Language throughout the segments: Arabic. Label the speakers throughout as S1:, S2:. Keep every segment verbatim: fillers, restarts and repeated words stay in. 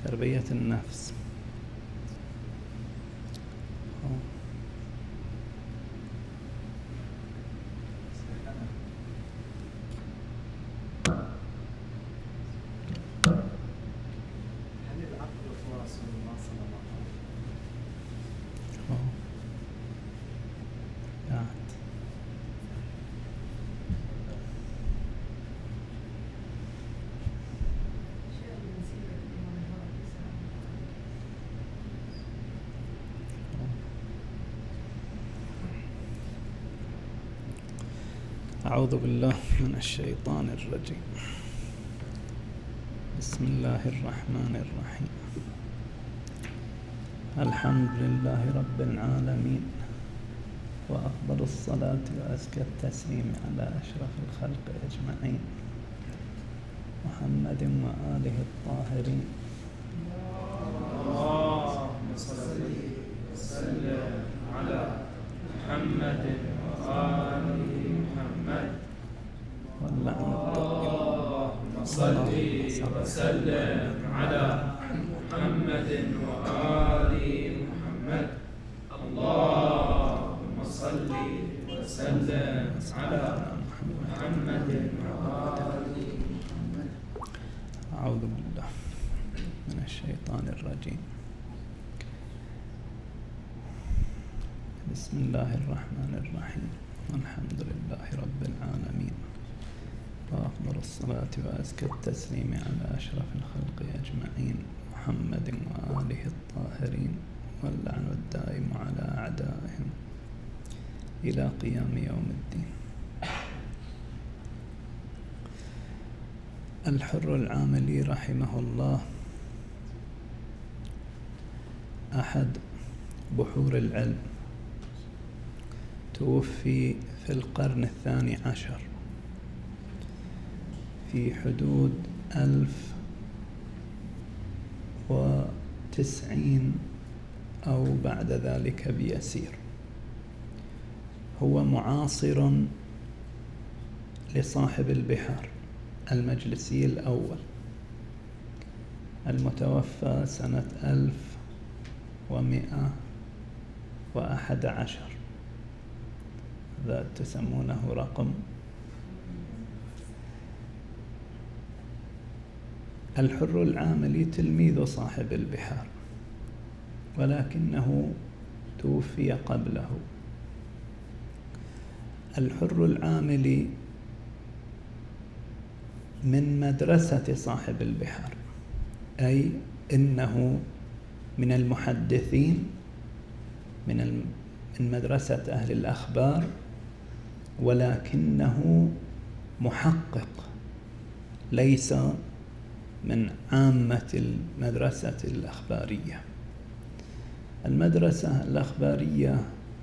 S1: تربية النفس. أعوذ بالله من الشيطان الرجيم. بسم الله الرحمن الرحيم. الحمد لله رب العالمين، وأفضل الصلاة وأزكى التسليم على أشرف الخلق أجمعين، محمد وآله الطاهرين.
S2: اللهم صل وسلم على محمد وآل محمد.
S1: واللعنة الدائمة.
S2: اللهم صل وسلم على محمد وآل محمد. اللهم صل وسلم على محمد وآل محمد.
S1: أعوذ بالله من الشيطان الرجيم. بسم الله الرحمن الرحيم. الحمد لله رب العالمين، وأفضل الصلاة وأزكى التسليم على أشرف الخلق أجمعين، محمد وآله الطاهرين، واللعن الدائم على أعدائهم إلى قيام يوم الدين. الحر العاملي رحمه الله أحد بحور العلم، توفي في القرن الثاني عشر في حدود ألف وتسعين أو بعد ذلك بيسير. هو معاصر لصاحب البحار المجلسي الأول المتوفى سنة ألف ومئة وأحد عشر، ذا تسمونه رقم. الحر العاملي تلميذ صاحب البحار، ولكنه توفي قبله. الحر العاملي من مدرسة صاحب البحار، أي إنه من المحدثين، من من مدرسة أهل الأخبار، ولكنه محقق، ليس من عامة المدرسة الأخبارية. المدرسة الأخبارية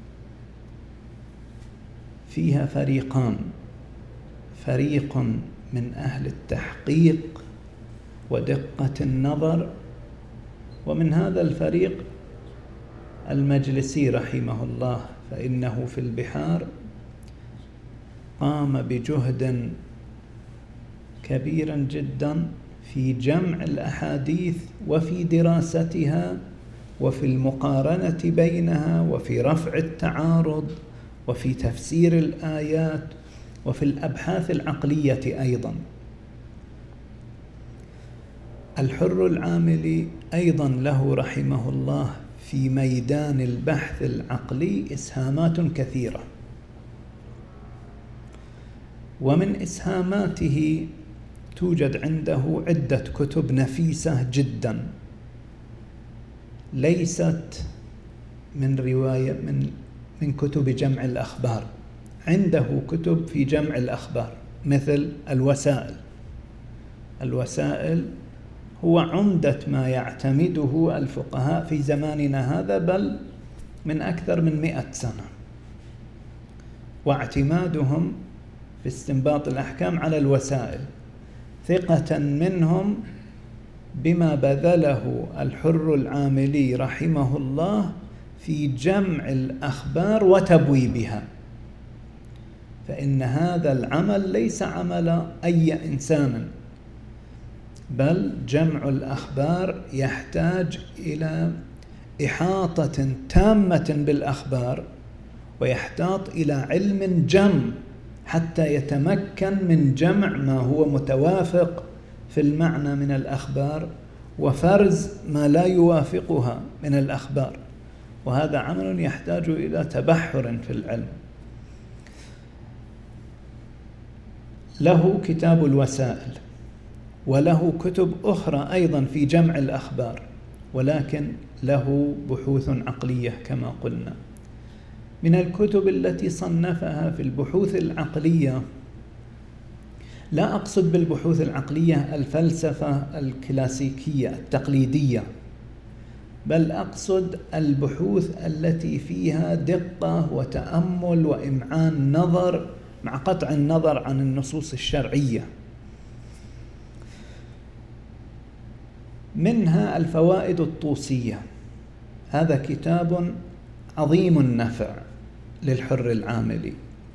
S1: فيها فريقان: فريق من أهل التحقيق ودقة النظر، ومن هذا الفريق المجلسي رحمه الله، فإنه في البحار قام بجهد كبيرا جدا في جمع الأحاديث وفي دراستها وفي المقارنة بينها وفي رفع التعارض وفي تفسير الآيات وفي الأبحاث العقلية أيضا. الحر العاملي أيضا له رحمه الله في ميدان البحث العقلي إسهامات كثيرة، ومن إسهاماته توجد عنده عدة كتب نفيسة جدا، ليست من رواية من من كتب جمع الأخبار. عنده كتب في جمع الأخبار مثل الوسائل. الوسائل هو عمدة ما يعتمده الفقهاء في زماننا هذا، بل من أكثر من مئة سنة، واعتمادهم في استنباط الأحكام على الوسائل، ثقة منهم بما بذله الحر العاملي رحمه الله في جمع الأخبار وتبويبها. فإن هذا العمل ليس عمل أي إنسان، بل جمع الأخبار يحتاج إلى إحاطة تامة بالأخبار، ويحتاج إلى علم جم حتى يتمكن من جمع ما هو متوافق في المعنى من الأخبار وفرز ما لا يوافقها من الأخبار، وهذا عمل يحتاج إلى تبحر في العلم. له كتاب الوسائل، وله كتب أخرى أيضا في جمع الأخبار، ولكن له بحوث عقلية كما قلنا. من الكتب التي صنفها في البحوث العقلية، لا أقصد بالبحوث العقلية الفلسفة الكلاسيكية التقليدية، بل أقصد البحوث التي فيها دقة وتأمل وإمعان نظر مع قطع النظر عن النصوص الشرعية. منها الفوائد الطوسية، هذا كتاب عظيم النفع للحر العاملي.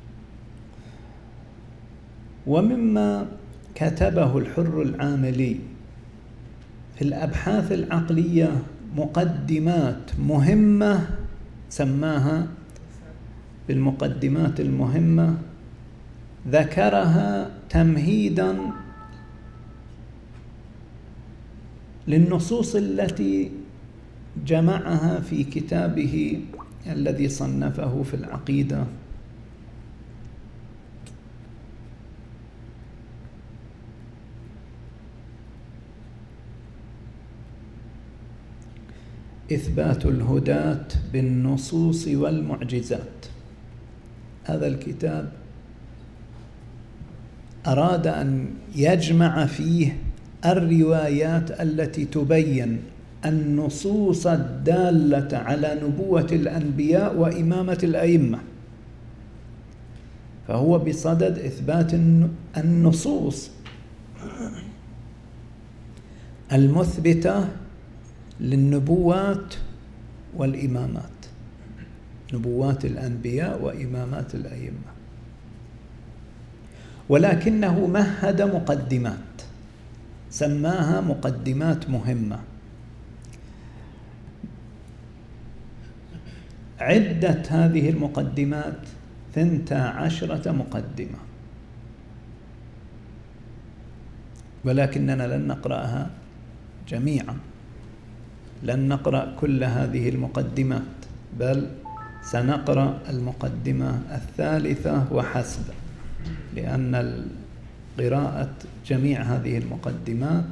S1: ومما كتبه الحر العاملي في الأبحاث العقلية مقدمات مهمة سماها بالمقدمات المهمة، ذكرها تمهيداً للنصوص التي جمعها في كتابه الذي صنفه في العقيدة. إثبات الهداة بالنصوص والمعجزات. هذا الكتاب أراد أن يجمع فيه الروايات التي تبين النصوص الدالة على نبوة الأنبياء وإمامة الأئمة، فهو بصدد إثبات النصوص المثبتة للنبوات والإمامات، نبوات الأنبياء وإمامات الأئمة، ولكنه مهد مقدمات سماها مقدمات مهمة. عدة هذه المقدمات ثنتا عشرة مقدمة، ولكننا لن نقرأها جميعا، لن نقرأ كل هذه المقدمات، بل سنقرأ المقدمة الثالثة وحسب، لأن قراءة جميع هذه المقدمات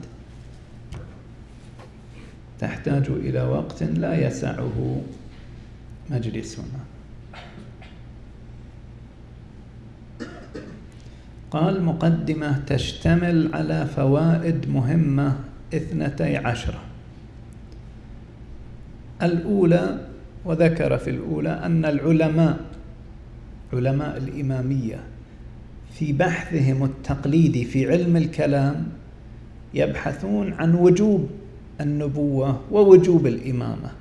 S1: تحتاج إلى وقت لا يسعه مجلسنا. قال مقدمة تشتمل على فوائد مهمة اثنتي عشرة. الأولى، وذكر في الأولى أن العلماء علماء الإمامية في بحثهم التقليدي في علم الكلام يبحثون عن وجوب النبوة ووجوب الإمامة.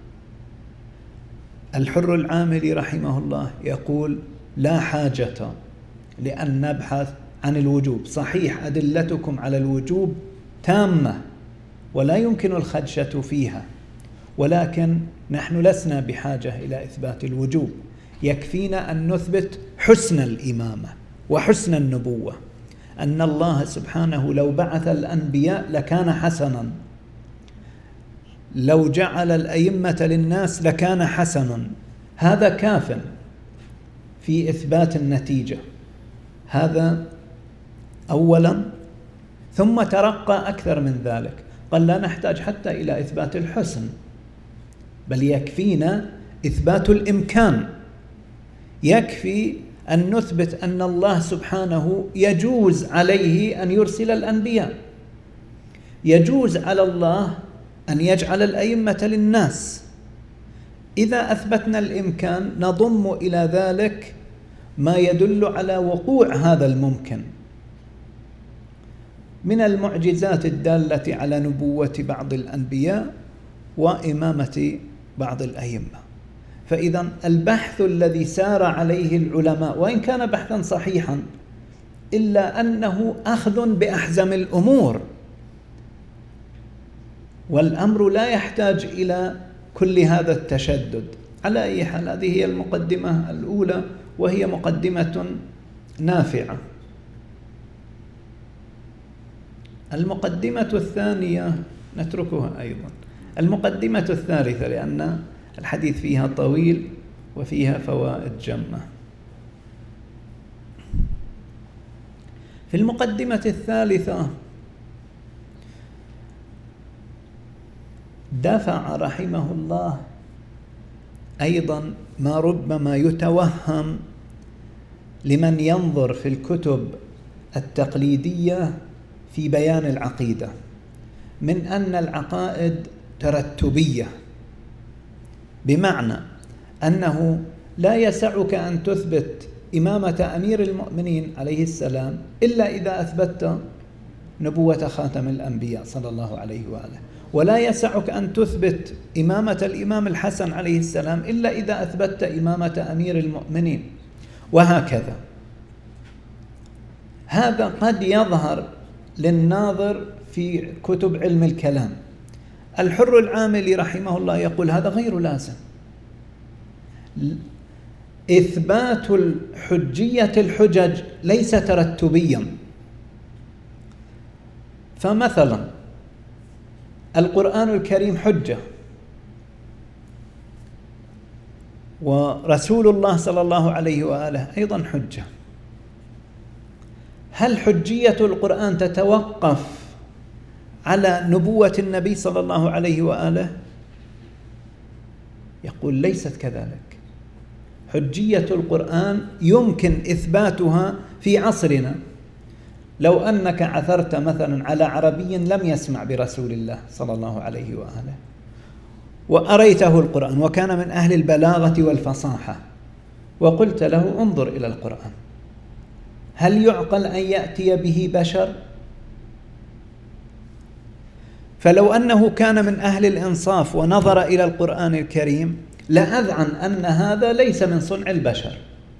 S1: الحر العاملي رحمه الله يقول لا حاجة لأن نبحث عن الوجوب، صحيح أدلتكم على الوجوب تامة ولا يمكن الخدشة فيها، ولكن نحن لسنا بحاجة إلى إثبات الوجوب، يكفينا أن نثبت حسن الإمامة وحسن النبوة، أن الله سبحانه لو بعث الأنبياء لكان حسنا، لو جعل الأئمة للناس لكان حسنا، هذا كاف في إثبات النتيجة. هذا أولا، ثم ترقى أكثر من ذلك، قال لا نحتاج حتى إلى إثبات الحسن، بل يكفينا إثبات الإمكان، يكفي أن نثبت أن الله سبحانه يجوز عليه أن يرسل الأنبياء، يجوز على الله أن يجعل الأئمة للناس. إذا أثبتنا الإمكان نضم إلى ذلك ما يدل على وقوع هذا الممكن من المعجزات الدالة على نبوة بعض الأنبياء وإمامة بعض الأئمة. فإذا البحث الذي سار عليه العلماء وإن كان بحثا صحيحا إلا أنه أخذ بأحزم الأمور، والأمر لا يحتاج إلى كل هذا التشدد. على أي حال، هذه هي المقدمة الأولى، وهي مقدمة نافعة. المقدمة الثانية نتركها أيضا. المقدمة الثالثة، لأن الحديث فيها طويل وفيها فوائد جمة. في المقدمة الثالثة دفع رحمه الله أيضا ما ربما يتوهم لمن ينظر في الكتب التقليدية في بيان العقيدة، من أن العقائد ترتبية، بمعنى أنه لا يسعك أن تثبت إمامة أمير المؤمنين عليه السلام إلا إذا أثبتت نبوة خاتم الأنبياء صلى الله عليه وآله، ولا يسعك أن تثبت إمامة الإمام الحسن عليه السلام إلا إذا أثبتت إمامة أمير المؤمنين، وهكذا. هذا قد يظهر للناظر في كتب علم الكلام. الحر العاملي رحمه الله يقول هذا غير لازم. إثبات الحجية الحجج ليس ترتبيا. فمثلا القرآن الكريم حجة، ورسول الله صلى الله عليه وآله أيضا حجة. هل حجية القرآن تتوقف على نبوة النبي صلى الله عليه وآله؟ يقول ليست كذلك. حجية القرآن يمكن إثباتها في عصرنا. لو أنك عثرت مثلا على عربي لم يسمع برسول الله صلى الله عليه وآله وأريته القرآن وكان من أهل البلاغة والفصاحة، وقلت له انظر إلى القرآن، هل يعقل أن يأتي به بشر؟ فلو أنه كان من أهل الإنصاف ونظر إلى القرآن الكريم لأذعن أن هذا ليس من صنع البشر،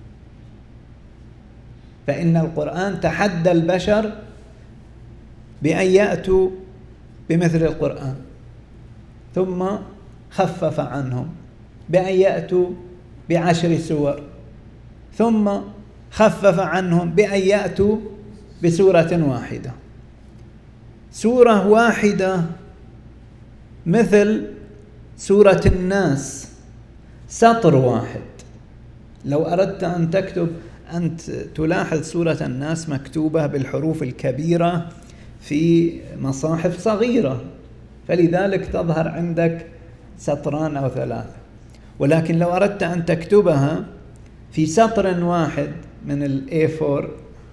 S1: فإن القرآن تحدى البشر بأن يأتوا بمثل القرآن، ثم خفف عنهم بأن يأتوا بعشر سور، ثم خفف عنهم بأن يأتوا بسورة واحدة. سورة واحدة مثل سورة الناس، سطر واحد. لو أردت أن تكتب أنت تلاحظ سورة الناس مكتوبة بالحروف الكبيرة في مصاحف صغيرة، فلذلك تظهر عندك سطران أو ثلاثة، ولكن لو أردت أن تكتبها في سطر واحد من ال إيه فور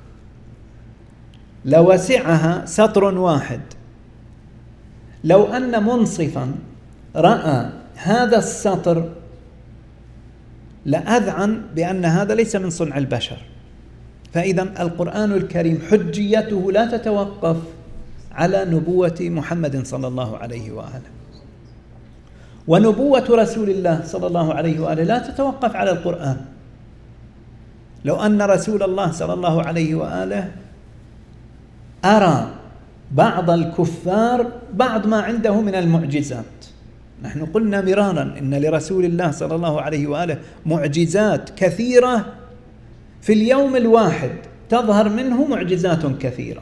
S1: لوسعها سطر واحد. لو أن منصفا رأى هذا السطر لأذعن بأن هذا ليس من صنع البشر. فإذا القرآن الكريم حجيته لا تتوقف على نبوة محمد صلى الله عليه وآله، ونبوة رسول الله صلى الله عليه وآله لا تتوقف على القرآن. لو أن رسول الله صلى الله عليه وآله أرى بعض الكفار بعض ما عنده من المعجزات، نحن قلنا مرارا إن لرسول الله صلى الله عليه وآله معجزات كثيرة، في اليوم الواحد تظهر منه معجزات كثيرة.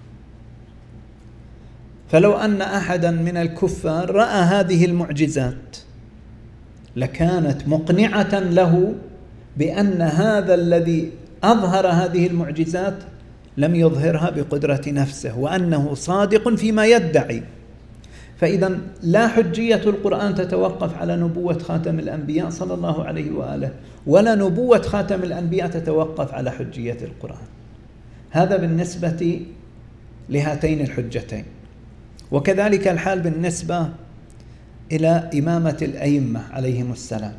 S1: فلو أن أحدا من الكفار رأى هذه المعجزات لكانت مقنعة له بأن هذا الذي أظهر هذه المعجزات لم يظهرها بقدرة نفسه، وأنه صادق فيما يدعي. فإذا لا حجية القرآن تتوقف على نبوة خاتم الأنبياء صلى الله عليه وآله، ولا نبوة خاتم الأنبياء تتوقف على حجية القرآن. هذا بالنسبة لهاتين الحجتين. وكذلك الحال بالنسبة إلى إمامة الأئمة عليهم السلام،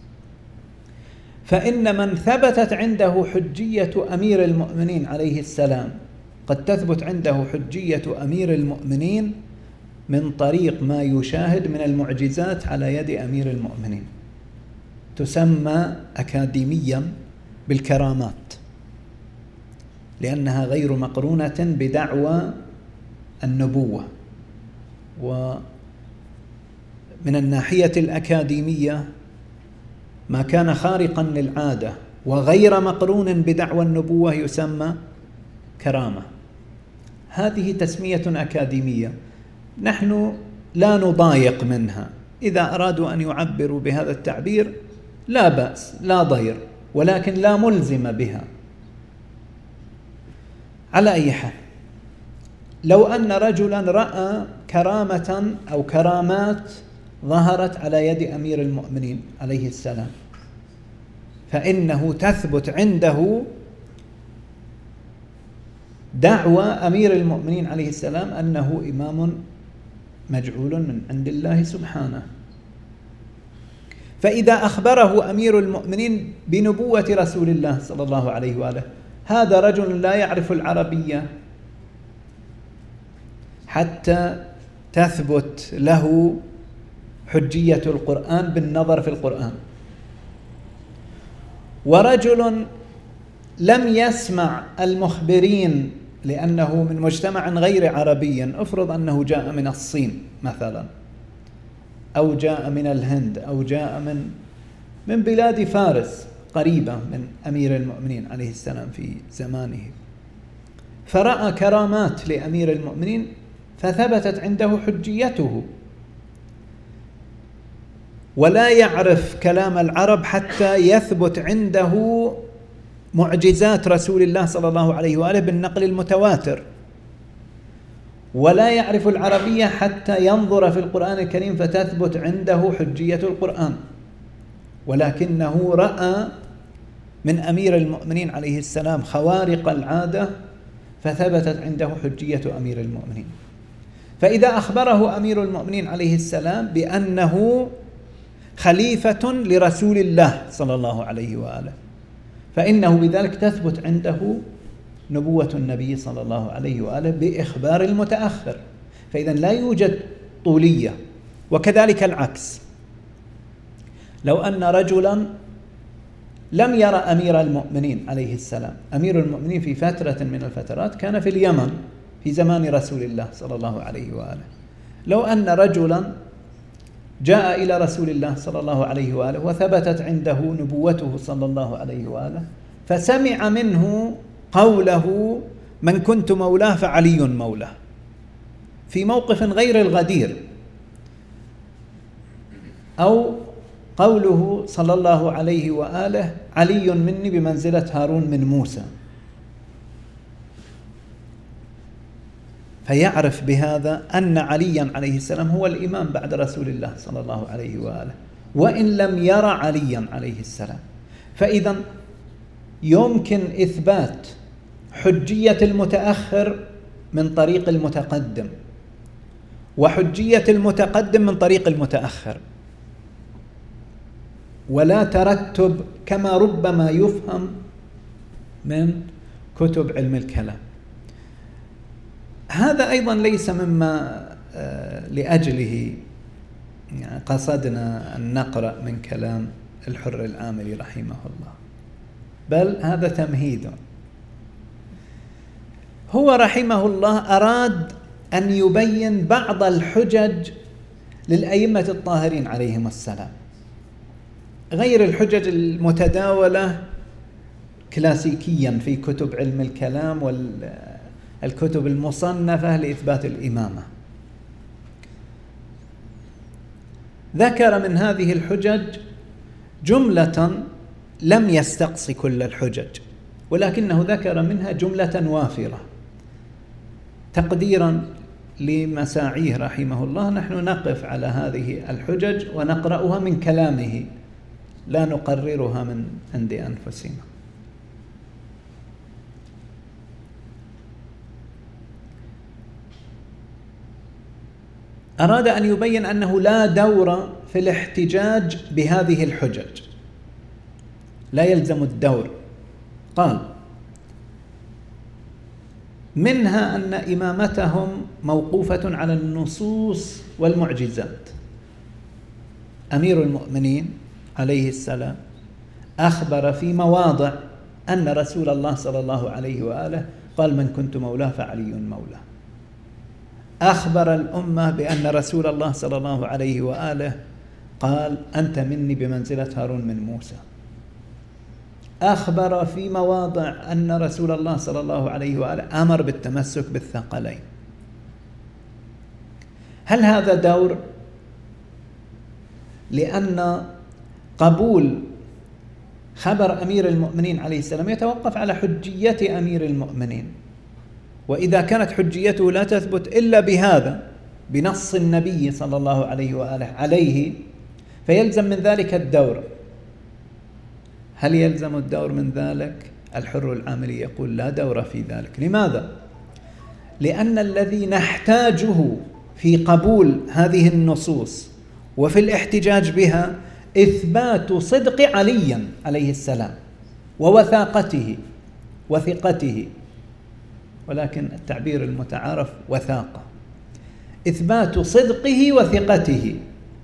S1: فإن من ثبتت عنده حجية أمير المؤمنين عليه السلام قد تثبت عنده حجية أمير المؤمنين من طريق ما يشاهد من المعجزات على يد أمير المؤمنين، تسمى أكاديميا بالكرامات، لأنها غير مقرونة بدعوى النبوة من الناحية الأكاديمية ما كان خارقا للعادة وغير مقرون بدعوى النبوة يسمى كرامة. هذه تسمية أكاديمية نحن لا نضايق منها، إذا أرادوا أن يعبروا بهذا التعبير لا بأس لا ضير، ولكن لا ملزم بها. على أي حال، لو أن رجلا رأى كرامة أو كرامات ظهرت على يد أمير المؤمنين عليه السلام، فإنه تثبت عنده دعوى أمير المؤمنين عليه السلام أنه إمام مجعول من عند الله سبحانه. فإذا أخبره أمير المؤمنين بنبوة رسول الله صلى الله عليه وآله، هذا رجل لا يعرف العربية حتى تثبت له حجية القرآن بالنظر في القرآن، ورجل لم يسمع المخبرين لأنه من مجتمع غير عربي، افرض أنه جاء من الصين مثلا، أو جاء من الهند، أو جاء من من بلاد فارس قريبة من أمير المؤمنين عليه السلام في زمانه، فرأى كرامات لأمير المؤمنين فثبتت عنده حجيته، ولا يعرف كلام العرب حتى يثبت عنده معجزات رسول الله صلى الله عليه وآله بالنقل المتواتر، ولا يعرف العربية حتى ينظر في القرآن الكريم فتثبت عنده حجية القرآن، ولكنه رأى من أمير المؤمنين عليه السلام خوارق العادة فثبتت عنده حجية أمير المؤمنين. فإذا أخبره أمير المؤمنين عليه السلام بأنه خليفة لرسول الله صلى الله عليه وآله، فإنه بذلك تثبت عنده نبوة النبي صلى الله عليه وآله بإخبار المتأخر، فإذا لا يوجد طولية. وكذلك العكس، لو أن رجلا لم يرى أمير المؤمنين عليه السلام، أمير المؤمنين في فترة من الفترات كان في اليمن في زمان رسول الله صلى الله عليه وآله، لو أن رجلا جاء إلى رسول الله صلى الله عليه وآله وثبتت عنده نبوته صلى الله عليه وآله، فسمع منه قوله من كنت مولاه فعلي مولاه في موقف غير الغدير، أو قوله صلى الله عليه وآله علي مني بمنزلة هارون من موسى، فيعرف بهذا أن عليا عليه السلام هو الإمام بعد رسول الله صلى الله عليه وآله، وإن لم يرى عليا عليه السلام. فإذا يمكن إثبات حجية المتأخر من طريق المتقدم، وحجية المتقدم من طريق المتأخر، ولا ترتب كما ربما يفهم من كتب علم الكلام. هذا أيضا ليس مما لأجله قصدنا أن نقرأ من كلام الحر العاملي رحمه الله، بل هذا تمهيد. هو رحمه الله أراد أن يبين بعض الحجج للأئمة الطاهرين عليهم السلام، غير الحجج المتداولة كلاسيكيا في كتب علم الكلام والكتب المصنفة لإثبات الإمامة. ذكر من هذه الحجج جملة لم يستقص كل الحجج، ولكنه ذكر منها جملة وافرة تقديرا لمساعيه رحمه الله. نحن نقف على هذه الحجج ونقرأها من كلامه، لا نقررها من عند أنفسنا. أراد أن يبين أنه لا دور في الاحتجاج بهذه الحجج، لا يلزم الدور. قال منها أن إمامتهم موقوفة على النصوص والمعجزات. أمير المؤمنين عليه السلام أخبر في مواضع أن رسول الله صلى الله عليه وآله قال من كنت مولاه فعلي مولاه. أخبر الأمة بأن رسول الله صلى الله عليه وآله قال أنت مني بمنزلة هارون من موسى. أخبر في مواضع أن رسول الله صلى الله عليه وآله أمر بالتمسك بالثقلين. هل هذا دور؟ لأن قبول خبر أمير المؤمنين عليه السلام يتوقف على حجية أمير المؤمنين، وإذا كانت حجيته لا تثبت إلا بهذا، بنص النبي صلى الله عليه وآله عليه، فيلزم من ذلك الدور. هل يلزم الدور من ذلك؟ الحر العاملي يقول لا دور في ذلك. لماذا؟ لأن الذي نحتاجه في قبول هذه النصوص وفي الاحتجاج بها إثبات صدق علي عليه السلام ووثاقته وثقته، ولكن التعبير المتعارف وثاقة، إثبات صدقه وثقته.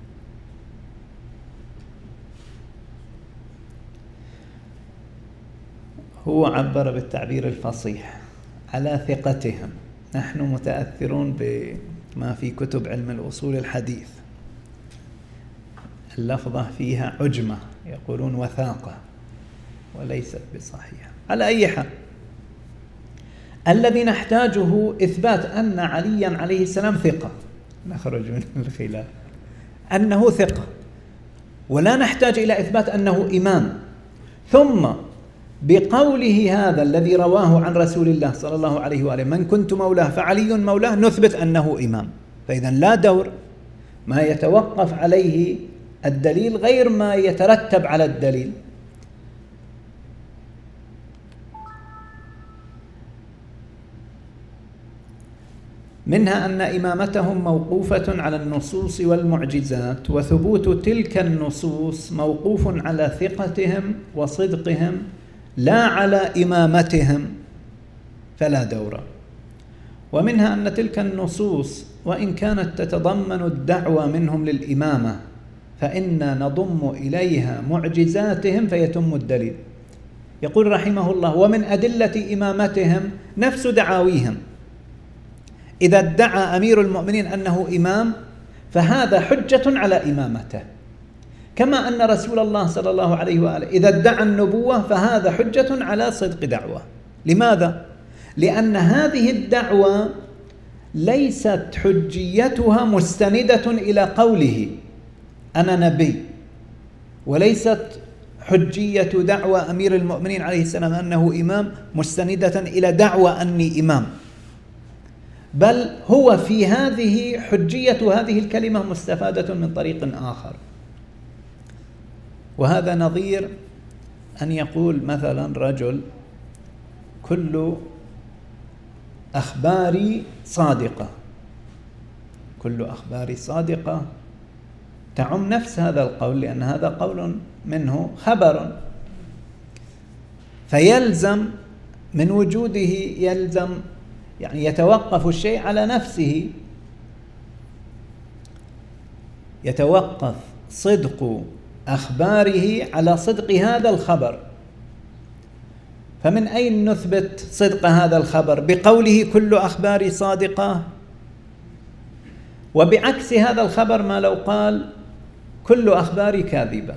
S1: هو عبر بالتعبير الفصيح على ثقتهم. نحن متأثرون بما في كتب علم الأصول الحديث، اللفظة فيها عجمة، يقولون وثاقة وليست بصحيحة. على أي حال، الذي نحتاجه إثبات أن عليا عليه السلام ثقة، نخرج من الخلاف أنه ثقة، ولا نحتاج إلى إثبات أنه إمام. ثم بقوله هذا الذي رواه عن رسول الله صلى الله عليه وآله من كنت مولاه فعلي مولاه، نثبت أنه إمام. فإذا لا دور، ما يتوقف عليه الدليل غير ما يترتب على الدليل. منها أن إمامتهم موقوفة على النصوص والمعجزات، وثبوت تلك النصوص موقوف على ثقتهم وصدقهم لا على إمامتهم، فلا دور. ومنها أن تلك النصوص وإن كانت تتضمن الدعوة منهم للإمامة فإنا نضم إليها معجزاتهم فيتم الدليل. يقول رحمه الله: ومن أدلة إمامتهم نفس دعاويهم. إذا ادعى أمير المؤمنين أنه إمام فهذا حجة على إمامته، كما أن رسول الله صلى الله عليه وآله إذا ادعى النبوة فهذا حجة على صدق دعوة. لماذا؟ لأن هذه الدعوة ليست حجيتها مستندة إلى قوله أنا نبي، وليست حجية دعوى أمير المؤمنين عليه السلام أنه إمام مستندة إلى دعوى أني إمام، بل هو في هذه حجية هذه الكلمة مستفادة من طريق آخر. وهذا نظير أن يقول مثلا رجل: كل أخباري صادقة، كل أخباري صادقة، تعم نفس هذا القول، لأن هذا قول منه خبر، فيلزم من وجوده يلزم يعني يتوقف الشيء على نفسه، يتوقف صدق أخباره على صدق هذا الخبر. فمن أين نثبت صدق هذا الخبر؟ بقوله كل أخباري صادقة. وبعكس هذا الخبر ما لو قال كل أخباري كاذبة،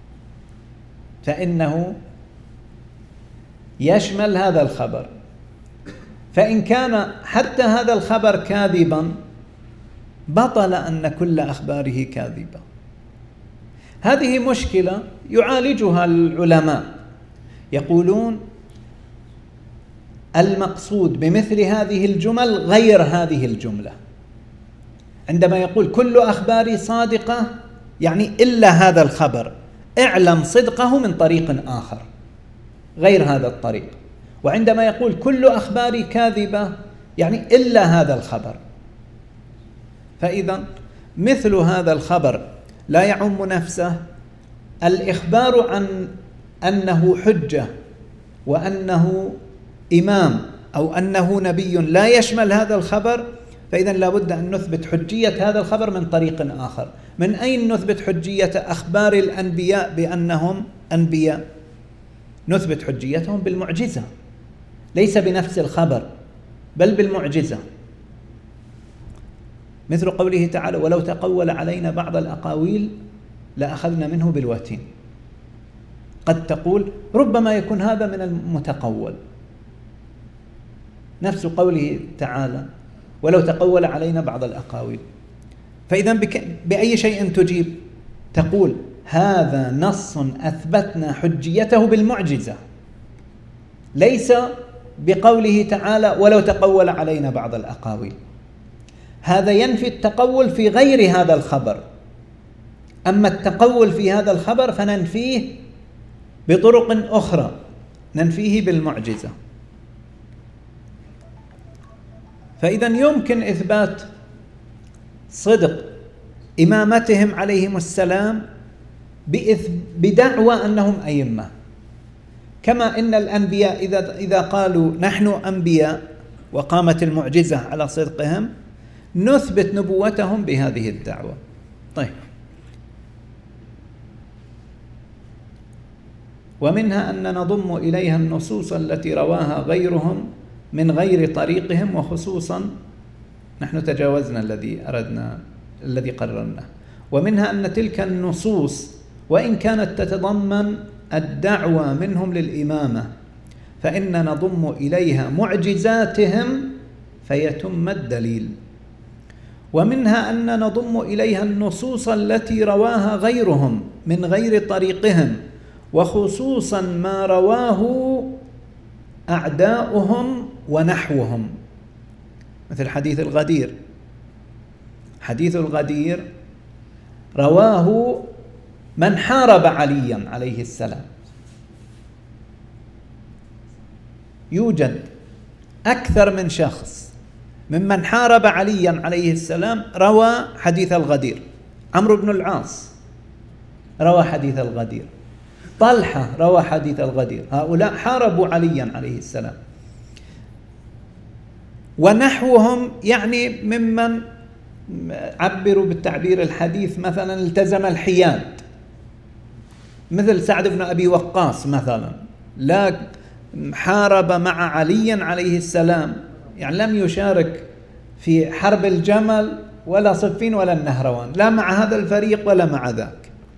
S1: فإنه يشمل هذا الخبر. فإن كان حتى هذا الخبر كاذبا بطل أن كل أخباره كاذبة. هذه مشكلة يعالجها العلماء، يقولون المقصود بمثل هذه الجمل غير هذه الجملة. عندما يقول كل أخباري صادقة يعني إلا هذا الخبر، اعلم صدقه من طريق آخر غير هذا الطريق. وعندما يقول كل أخباري كاذبة يعني إلا هذا الخبر. فإذا مثل هذا الخبر لا يعم نفسه. الإخبار عن أنه حجة وأنه إمام أو أنه نبي لا يشمل هذا الخبر، فإذا لا بد أن نثبت حجية هذا الخبر من طريق آخر. من أين نثبت حجية أخبار الأنبياء بأنهم أنبياء؟ نثبت حجيتهم بالمعجزة، ليس بنفس الخبر بل بالمعجزة. مثل قوله تعالى: ولو تقول علينا بعض الأقاويل لأخذنا منه بالوتين. قد تقول ربما يكون هذا من المتقول، نفس قوله تعالى: ولو تقول علينا بعض الأقاويل. فإذا بأي شيء تجيب؟ تقول هذا نص أثبتنا حجيته بالمعجزة، ليس بقوله تعالى ولو تقول علينا بعض الأقاويل. هذا ينفي التقول في غير هذا الخبر، أما التقول في هذا الخبر فننفيه بطرق أخرى، ننفيه بالمعجزة. فإذا يمكن إثبات صدق إمامتهم عليهم السلام بدعوى أنهم أئمة، كما إن الأنبياء إذا إذا قالوا نحن أنبياء وقامت المعجزة على صدقهم نثبت نبوتهم بهذه الدعوة. طيب، ومنها أن نضم إليها النصوص التي رواها غيرهم من غير طريقهم، وخصوصا نحن تجاوزنا الذي أردنا الذي قررناه. ومنها أن تلك النصوص وإن كانت تتضمن الدعوة منهم للإمامة فإن نضم إليها معجزاتهم فيتم الدليل. ومنها أن نضم إليها النصوص التي رواها غيرهم من غير طريقهم، وخصوصا ما رواه أعداؤهم ونحوهم، مثل حديث الغدير. حديث الغدير رواه من حارب عليا عليه السلام. يوجد أكثر من شخص ممن حارب عليا عليه السلام روى حديث الغدير. عمرو بن العاص روى حديث الغدير، طلحة روى حديث الغدير، هؤلاء حاربوا عليا عليه السلام. ونحوهم يعني ممن عبروا بالتعبير الحديث مثلا التزم الحياد، مثل سعد بن أبي وقاص مثلا، لا حارب مع علي عليه السلام، يعني لم يشارك في حرب الجمل ولا صفين ولا النهروان، لا مع هذا الفريق ولا مع ذاك.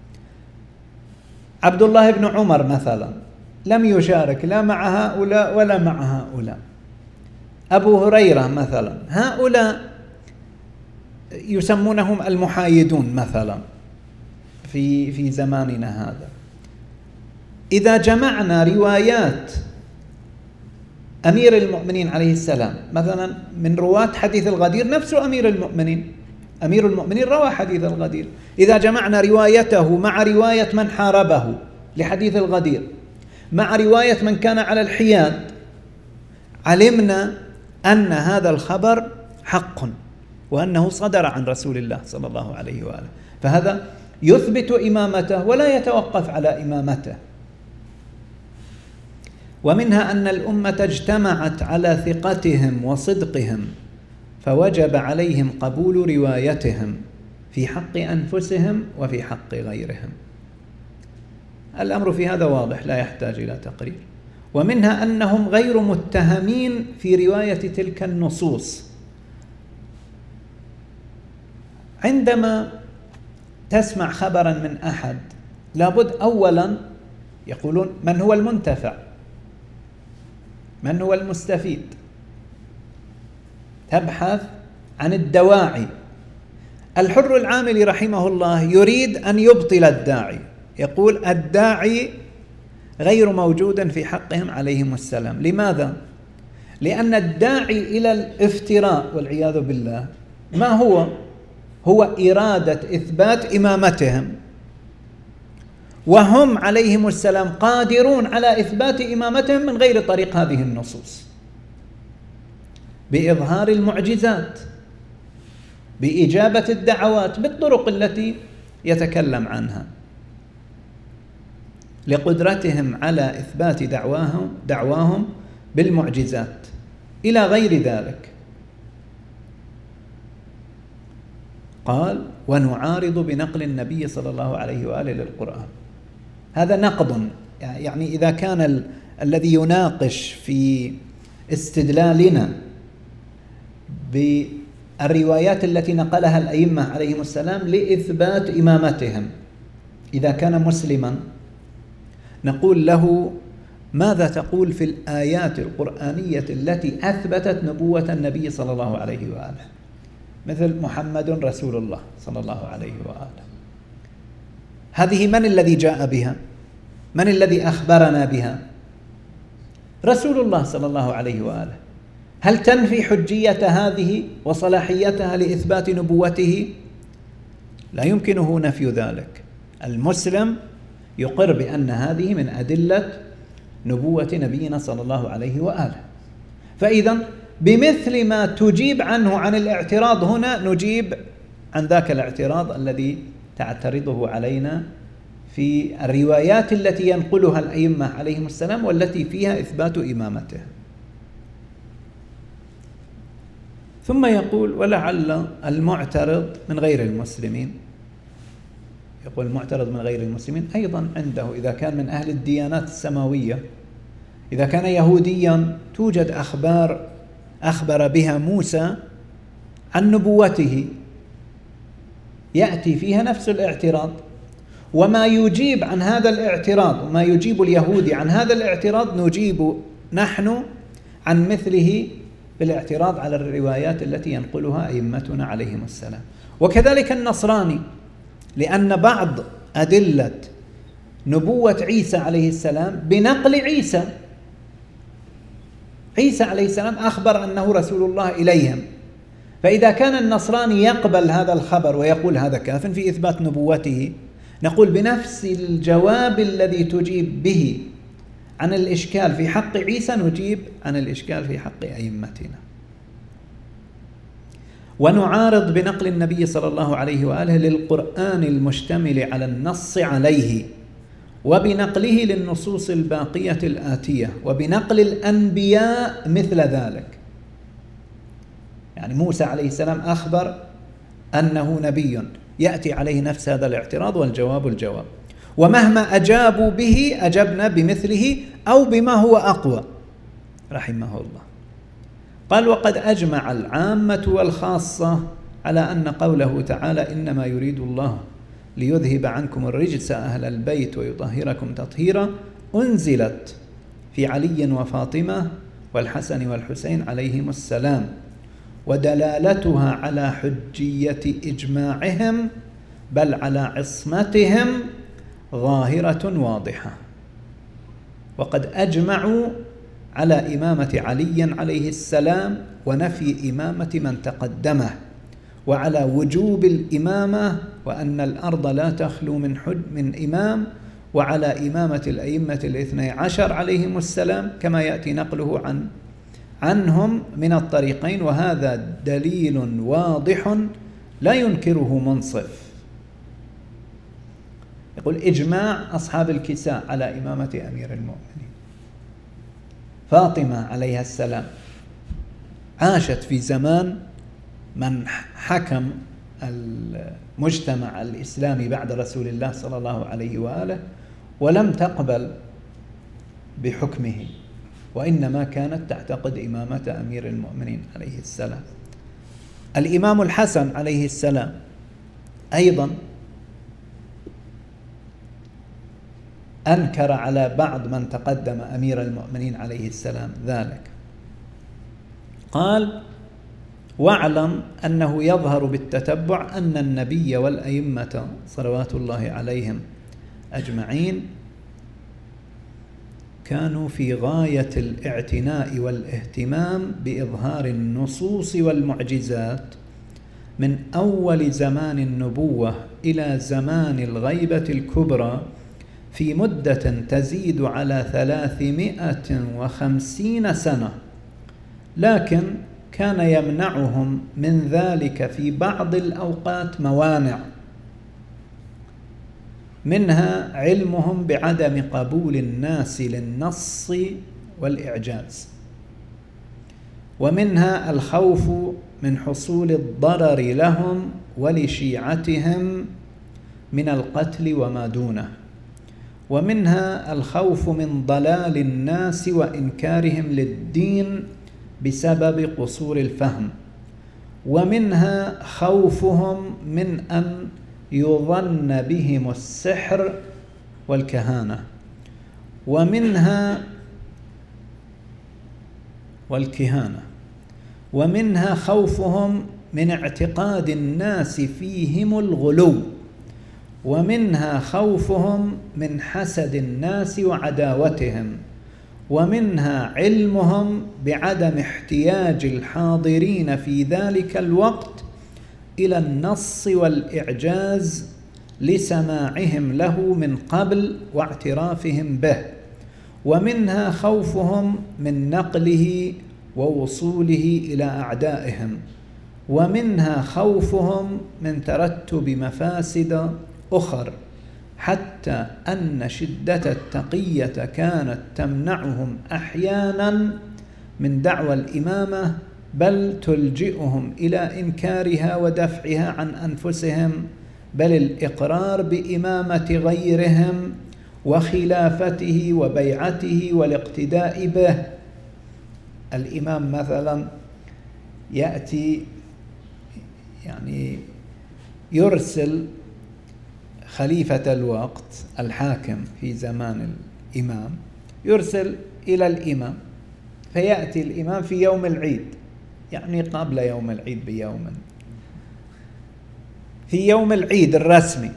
S1: عبد الله بن عمر مثلا لم يشارك لا مع هؤلاء ولا مع هؤلاء. أبو هريرة مثلا، هؤلاء يسمونهم المحايدون مثلا في في زماننا هذا. إذا جمعنا روايات أمير المؤمنين عليه السلام مثلا من رواة حديث الغدير، نفس أمير المؤمنين، أمير المؤمنين روى حديث الغدير، إذا جمعنا روايته مع رواية من حاربه لحديث الغدير مع رواية من كان على الحياد، علمنا أن هذا الخبر حق وأنه صدر عن رسول الله صلى الله عليه وآله. فهذا يثبت إمامته ولا يتوقف على إمامته. ومنها أن الأمة اجتمعت على ثقتهم وصدقهم، فوجب عليهم قبول روايتهم في حق أنفسهم وفي حق غيرهم. الأمر في هذا واضح لا يحتاج إلى تقرير. ومنها أنهم غير متهمين في رواية تلك النصوص. عندما تسمع خبرا من أحد لابد أولا يقولون من هو المنتفع، من هو المستفيد، تبحث عن الدواعي. الحر العاملي رحمه الله يريد أن يبطل الداعي، يقول الداعي غير موجود في حقهم عليهم السلام. لماذا؟ لأن الداعي إلى الافتراء والعياذ بالله ما هو؟ هو إرادة إثبات إمامتهم، وهم عليهم السلام قادرون على إثبات إمامتهم من غير طريق هذه النصوص، بإظهار المعجزات، بإجابة الدعوات بالطرق التي يتكلم عنها، لقدرتهم على إثبات دعواهم دعواهم بالمعجزات إلى غير ذلك. قال ونعارض بنقل النبي صلى الله عليه وآله للقرآن. هذا نقض، يعني إذا كان ال الذي يناقش في استدلالنا الروايات التي نقلها الأئمة عليهم السلام لإثبات إمامتهم. إذا كان مسلما نقول له: ماذا تقول في الآيات القرآنية التي أثبتت نبوة النبي صلى الله عليه وآله، مثل محمد رسول الله صلى الله عليه وآله؟ هذه من الذي جاء بها؟ من الذي أخبرنا بها؟ رسول الله صلى الله عليه وآله. هل تنفي حجية هذه وصلاحيتها لإثبات نبوته؟ لا يمكنه نفي ذلك. المسلم يقر بأن هذه من أدلة نبوة نبينا صلى الله عليه وآله. فإذا بمثل ما تجيب عنه عن الاعتراض هنا نجيب عن ذاك الاعتراض الذي تعترضه علينا في الروايات التي ينقلها الأئمة عليهم السلام والتي فيها إثبات إمامته. ثم يقول: ولعل المعترض من غير المسلمين. يقول المعترض من غير المسلمين أيضا عنده، إذا كان من أهل الديانات السماوية، إذا كان يهوديا توجد أخبار أخبر بها موسى عن نبوته يأتي فيها نفس الاعتراض، وما يجيب عن هذا الاعتراض وما يجيب اليهودي عن هذا الاعتراض نجيب نحن عن مثله بالاعتراض على الروايات التي ينقلها أئمتنا عليهم السلام. وكذلك النصراني، لأن بعض أدلة نبوة عيسى عليه السلام بنقل عيسى. عيسى عليه السلام أخبر أنه رسول الله إليهم، فإذا كان النصراني يقبل هذا الخبر ويقول هذا كاف في إثبات نبوته، نقول بنفس الجواب الذي تجيب به عن الإشكال في حق عيسى نجيب عن الإشكال في حق أئمتنا. ونعارض بنقل النبي صلى الله عليه وآله للقرآن المشتمل على النص عليه، وبنقله للنصوص الباقية الآتية، وبنقل الأنبياء مثل ذلك. يعني موسى عليه السلام أخبر أنه نبي، يأتي عليه نفس هذا الاعتراض والجواب الجواب، ومهما أجابوا به أجبنا بمثله أو بما هو أقوى رحمه الله. قال: وقد أجمع العامة والخاصة على أن قوله تعالى: إنما يريد الله ليذهب عنكم الرجس أهل البيت ويطهركم تطهيرا، أنزلت في علي وفاطمة والحسن والحسين عليهم السلام، ودلالتها على حجية إجماعهم بل على عصمتهم ظاهرة واضحة. وقد أجمعوا على إمامة علي عليه السلام ونفي إمامة من تقدمه، وعلى وجوب الإمامة وأن الأرض لا تخلو من حج من إمام، وعلى إمامة الأئمة الاثني عشر عليهم السلام كما يأتي نقله عن عنهم من الطريقين، وهذا دليل واضح لا ينكره منصف. يقول: إجماع أصحاب الكساء على إمامة أمير المؤمنين. فاطمة عليها السلام عاشت في زمان من حكم المجتمع الإسلامي بعد رسول الله صلى الله عليه وآله، ولم تقبل بحكمه، وإنما كانت تعتقد إمامة أمير المؤمنين عليه السلام. الإمام الحسن عليه السلام أيضا أنكر على بعض من تقدم أمير المؤمنين عليه السلام ذلك. قال: واعلم أنه يظهر بالتتبع أن النبي والأئمة صلوات الله عليهم أجمعين كانوا في غاية الاعتناء والاهتمام بإظهار النصوص والمعجزات من أول زمان النبوة إلى زمان الغيبة الكبرى في مدة تزيد على ثلاثمائة وخمسين سنة، لكن كان يمنعهم من ذلك في بعض الأوقات موانع، منها علمهم بعدم قبول الناس للنص والإعجاز، ومنها الخوف من حصول الضرر لهم ولشيعتهم من القتل وما دونه، ومنها الخوف من ضلال الناس وإنكارهم للدين بسبب قصور الفهم، ومنها خوفهم من أن يظن بهم السحر والكهانة، ومنها والكهانة ومنها خوفهم من اعتقاد الناس فيهم الغلو، ومنها خوفهم من حسد الناس وعداوتهم، ومنها علمهم بعدم احتياج الحاضرين في ذلك الوقت إلى النص والإعجاز لسماعهم له من قبل واعترافهم به، ومنها خوفهم من نقله ووصوله إلى أعدائهم، ومنها خوفهم من ترتب مفاسد أخر، حتى أن شدة التقية كانت تمنعهم أحيانا من دعوى الإمامة، بل تلجئهم إلى إنكارها ودفعها عن أنفسهم، بل الإقرار بإمامة غيرهم وخلافته وبيعته والاقتداء به. الإمام مثلا يأتي يعني يرسل خليفة الوقت الحاكم في زمان الإمام، يرسل إلى الإمام، فيأتي الإمام في يوم العيد، يعني قبل يوم العيد بيوم، في يوم العيد الرسمي،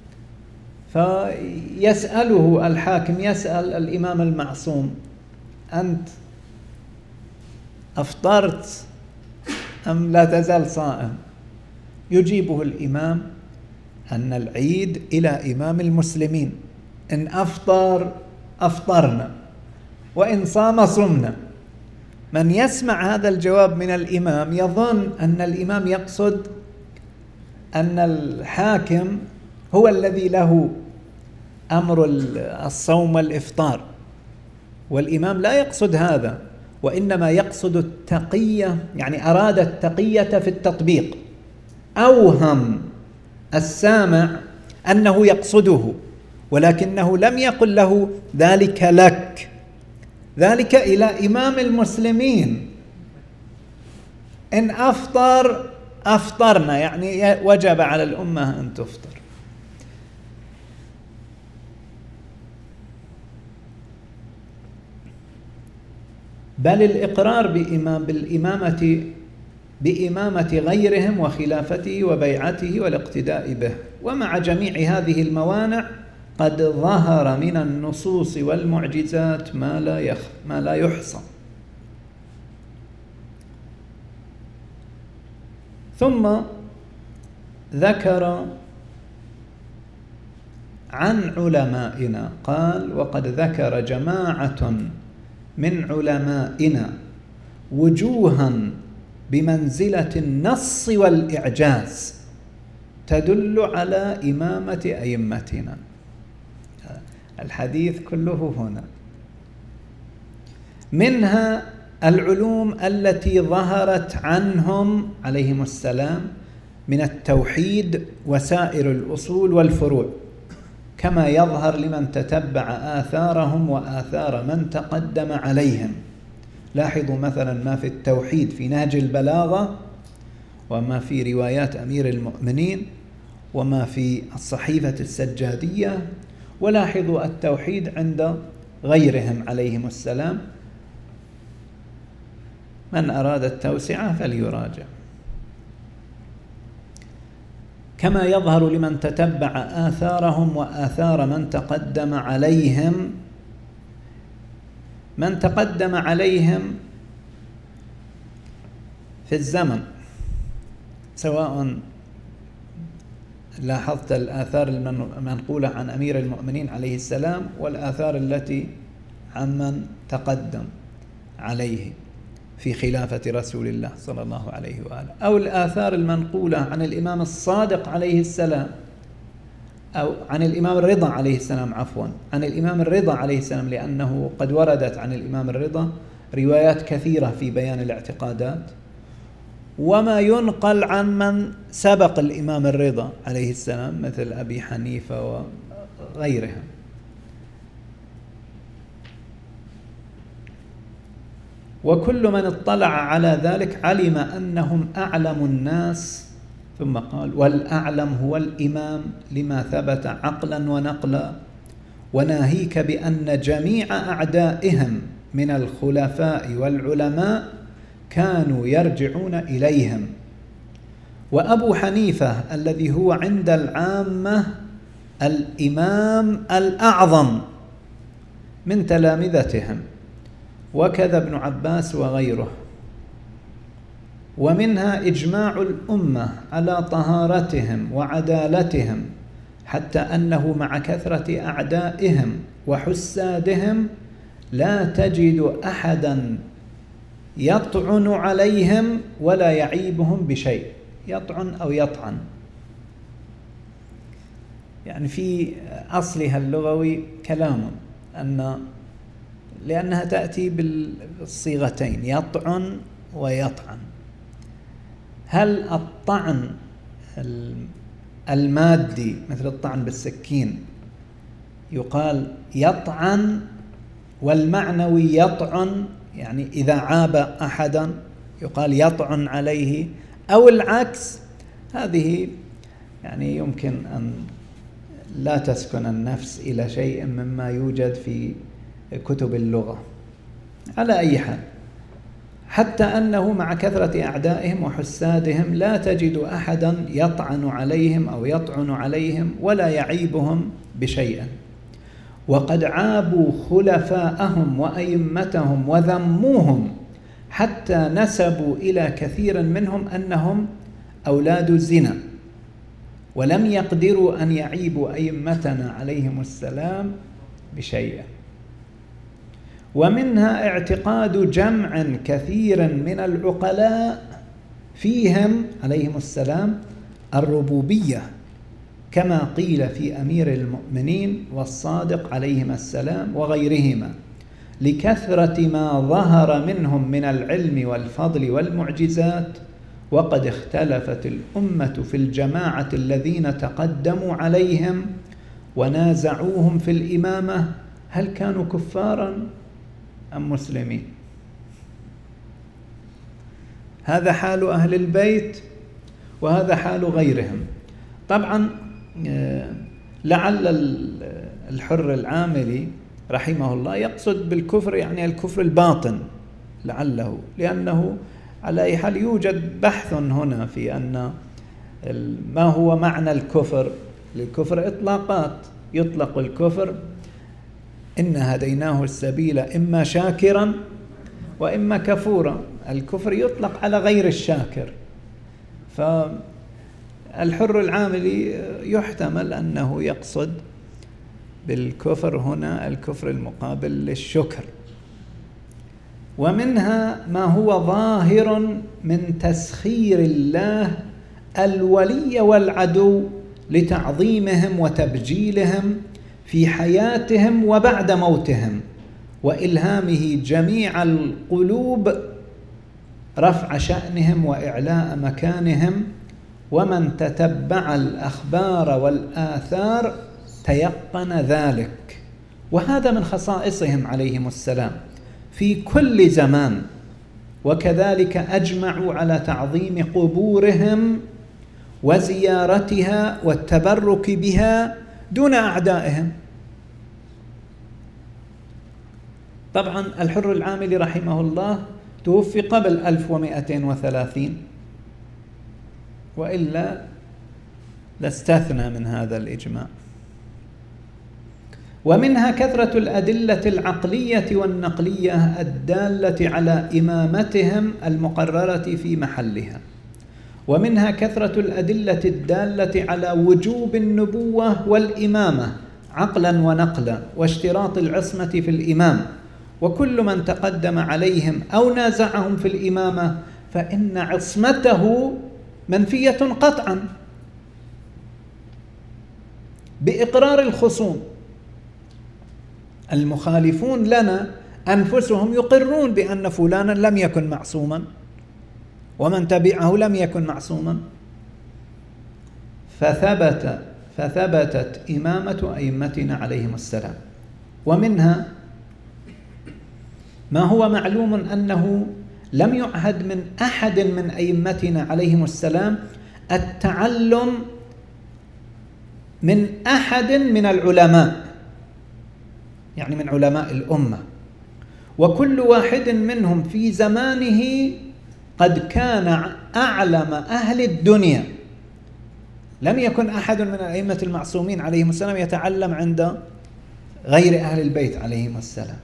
S1: فيسأله الحاكم، يسأل الإمام المعصوم: أنت أفطرت أم لا تزال صائم؟ يجيبه الإمام أن العيد إلى إمام المسلمين، إن أفطر أفطرنا، وإن صام صمنا. من يسمع هذا الجواب من الإمام يظن أن الإمام يقصد أن الحاكم هو الذي له أمر الصوم والإفطار، والإمام لا يقصد هذا، وإنما يقصد التقية، يعني أراد التقية في التطبيق. أوهم السامع أنه يقصده، ولكنه لم يقل له ذلك لك، ذلك إلى إمام المسلمين. إن أفطر أفطرنا، يعني وجب على الأمة أن تفطر. بل الإقرار بإمام بالإمامة بإمامة غيرهم وخلافته وبيعته والاقتداء به. ومع جميع هذه الموانع قد ظهر من النصوص والمعجزات ما لا يخ ما لا يحصى. ثم ذكر عن علمائنا قال: وقد ذكر جماعة من علمائنا وجوها بمنزلة النص والإعجاز تدل على إمامة أئمتنا. الحديث كله هنا، منها العلوم التي ظهرت عنهم عليهم السلام من التوحيد وسائر الأصول والفروع، كما يظهر لمن تتبع آثارهم وآثار من تقدم عليهم. لاحظوا مثلا ما في التوحيد في نهج البلاغة، وما في روايات أمير المؤمنين، وما في الصحيفة السجادية، ولاحظوا التوحيد عند غيرهم عليهم السلام. من أراد التوسعة فليراجع. كما يظهر لمن تتبع آثارهم وآثار من تقدم عليهم. من تقدم عليهم في الزمن، سواء لاحظت الآثار المنقولة عن أمير المؤمنين عليه السلام، والآثار التي عمن تقدم عليه في خلافة رسول الله صلى الله عليه وآله، أو الآثار المنقولة عن الإمام الصادق عليه السلام، أو عن الإمام الرضا عليه السلام، عفوا عن الإمام الرضا عليه السلام، لأنه قد وردت عن الإمام الرضا روايات كثيرة في بيان الاعتقادات. وما ينقل عن من سبق الإمام الرضا عليه السلام مثل أبي حنيفة وغيرهم. وكل من اطلع على ذلك علم أنهم أعلم الناس. ثم قال: والأعلم هو الإمام لما ثبت عقلا ونقلا، وناهيك بأن جميع أعدائهم من الخلفاء والعلماء كانوا يرجعون إليهم. وأبو حنيفة الذي هو عند العامة الإمام الأعظم من تلامذتهم، وكذا ابن عباس وغيره. ومنها إجماع الأمة على طهارتهم وعدالتهم، حتى أنه مع كثرة أعدائهم وحسادهم لا تجد أحدا يطعن عليهم ولا يعيبهم بشيء. يطعن أو يطعن يعني في أصلها اللغوي كلام، أن لأنها تأتي بالصيغتين يطعن ويطعن. هل الطعن المادي مثل الطعن بالسكين يقال يطعن، والمعنوي يطعن يعني إذا عاب أحدا يقال يطعن عليه، أو العكس؟ هذه يعني يمكن أن لا تسكن النفس إلى شيء مما يوجد في كتب اللغة. على أي حال، حتى أنه مع كثرة أعدائهم وحسادهم لا تجد أحدا يطعن عليهم أو يطعن عليهم ولا يعيبهم بشيء. وقد عابوا خلفاءهم وأئمتهم وذموهم، حتى نسبوا إلى كثير منهم أنهم أولاد زنا، ولم يقدروا أن يعيبوا أئمتنا عليهم السلام بشيء. ومنها اعتقاد جمع كثير من العقلاء فيهم عليهم السلام الربوبية، كما قيل في أمير المؤمنين والصادق عليهما السلام وغيرهما، لكثرة ما ظهر منهم من العلم والفضل والمعجزات. وقد اختلفت الأمة في الجماعة الذين تقدموا عليهم ونازعوهم في الإمامة، هل كانوا كفاراً أم مسلمين؟ هذا حال أهل البيت وهذا حال غيرهم. طبعا لعل الحر العاملي رحمه الله يقصد بالكفر يعني الكفر الباطن لعله، لأنه على أي حال يوجد بحث هنا في أن ما هو معنى الكفر. للكفر إطلاقات، يطلق الكفر إنا هديناه السبيل إما شاكرا وإما كفورا. الكفر يطلق على غير الشاكر، فالحر العاملي يحتمل أنه يقصد بالكفر هنا الكفر المقابل للشكر. ومنها ما هو ظاهر من تسخير الله الولي والعدو لتعظيمهم وتبجيلهم في حياتهم وبعد موتهم، وإلهامه جميع القلوب رفع شأنهم وإعلاء مكانهم. ومن تتبع الأخبار والآثار تيقن ذلك. وهذا من خصائصهم عليهم السلام في كل زمان. وكذلك أجمعوا على تعظيم قبورهم وزيارتها والتبرك بها دون أعدائهم. طبعا الحر العاملي رحمه الله توفي قبل ألف ومئتين وثلاثين، وإلا لاستثنى من هذا الإجماع. ومنها كثرة الأدلة العقلية والنقلية الدالة على إمامتهم المقررة في محلها. ومنها كثرة الأدلة الدالة على وجوب النبوة والإمامة عقلا ونقلا، واشتراط العصمة في الإمام. وكل من تقدم عليهم أو نازعهم في الإمامة فإن عصمته منفية قطعا بإقرار الخصوم. المخالفون لنا أنفسهم يقرون بأن فلانا لم يكن معصوما ومن تبعه لم يكن معصوما. فثبت فثبتت إمامة أئمتنا عليهم السلام. ومنها ما هو معلوم أنه لم يعهد من أحد من أئمتنا عليهم السلام التعلم من أحد من العلماء، يعني من علماء الأمة، وكل واحد منهم في زمانه قد كان أعلم أهل الدنيا. لم يكن أحد من الأئمة المعصومين عليهم السلام يتعلم عند غير أهل البيت عليهم السلام.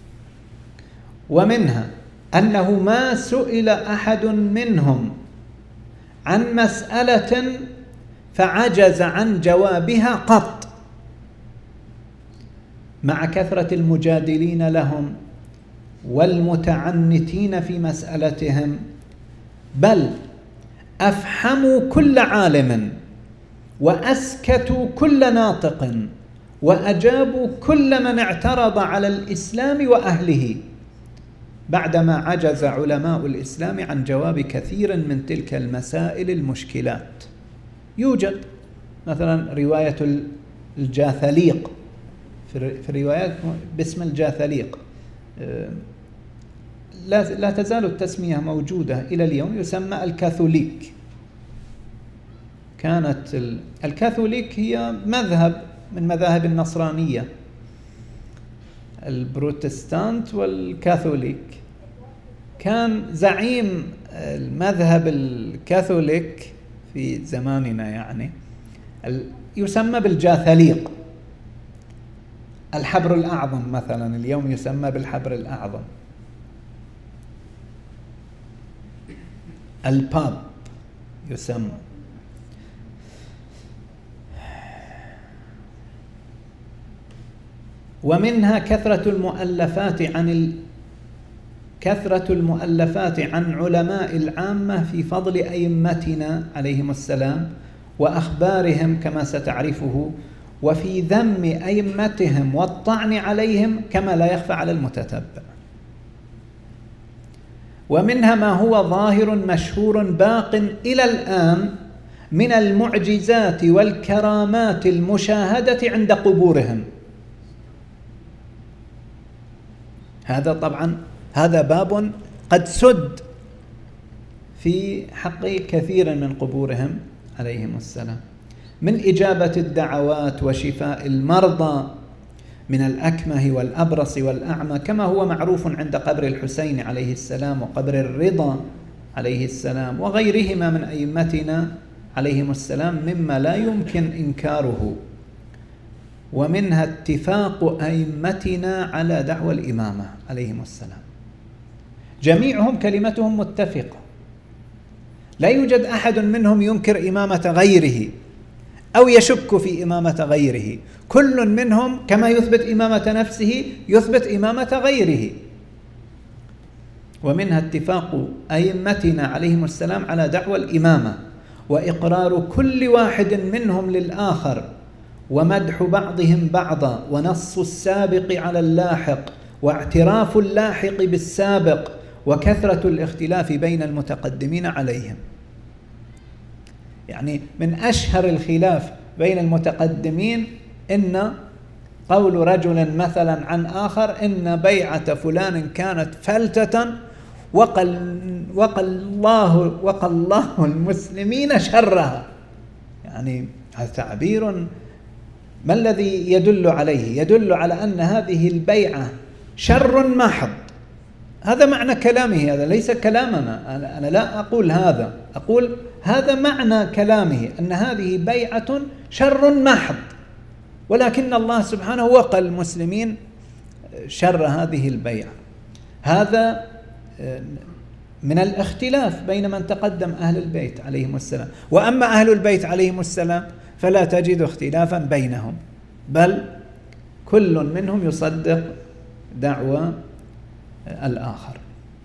S1: ومنها أنه ما سئل أحد منهم عن مسألة فعجز عن جوابها قط، مع كثرة المجادلين لهم والمتعنتين في مسألتهم، بل أفحموا كل عالم وأسكتوا كل ناطق وأجابوا كل من اعترض على الإسلام وأهله، بعدما عجز علماء الإسلام عن جواب كثير من تلك المسائل المشكلات. يوجد مثلا رواية الجاثليق، في الروايات باسم الجاثليق لا لا تزال التسمية موجودة إلى اليوم، يسمى الكاثوليك. كانت الكاثوليك هي مذهب من مذاهب النصرانية، البروتستانت والكاثوليك. كان زعيم المذهب الكاثوليك في زماننا يعني يسمى بالجاثليق. الحبر الأعظم مثلا اليوم يسمى بالحبر الأعظم. الباب يسمى. ومنها كثرة المؤلفات عن ال... كثرة المؤلفات عن علماء العامة في فضل أئمتنا عليهم السلام وأخبارهم كما ستعرفه، وفي ذم أئمتهم والطعن عليهم كما لا يخفى على المتتبع. ومنها ما هو ظاهر مشهور باق إلى الآن من المعجزات والكرامات المشاهدة عند قبورهم. هذا طبعا هذا باب قد سد في حق كثير من قبورهم عليهم السلام، من إجابة الدعوات وشفاء المرضى من الأكمه والأبرص والأعمى، كما هو معروف عند قبر الحسين عليه السلام وقبر الرضا عليه السلام وغيرهما من أئمتنا عليهم السلام مما لا يمكن إنكاره. ومنها اتفاق أئمتنا على دعوى الإمامة عليهم السلام، جميعهم كلمتهم متفقة، لا يوجد أحد منهم ينكر إمامة غيره أو يشك في إمامة غيره، كل منهم كما يثبت إمامة نفسه يثبت إمامة غيره. ومنها اتفاق أئمتنا عليهم السلام على دعوى الإمامة وإقرار كل واحد منهم للآخر، ومدح بعضهم بعضا، ونص السابق على اللاحق، واعتراف اللاحق بالسابق، وكثرة الاختلاف بين المتقدمين عليهم. يعني من أشهر الخلاف بين المتقدمين إن قول رجل مثلا عن آخر إن بيعة فلان كانت فلتة وقل, وقل, الله, وقل الله المسلمين شرها. يعني هذا تعبير ما الذي يدل عليه؟ يدل على أن هذه البيعة شر محض. هذا معنى كلامه، هذا ليس كلامنا، أنا لا أقول هذا، أقول هذا معنى كلامه، أن هذه بيعة شر محض، ولكن الله سبحانه وقى المسلمين شر هذه البيعة. هذا من الاختلاف بين من تقدم أهل البيت عليهم السلام. وأما أهل البيت عليهم السلام فلا تجد اختلافا بينهم، بل كل منهم يصدق دعوى الآخر.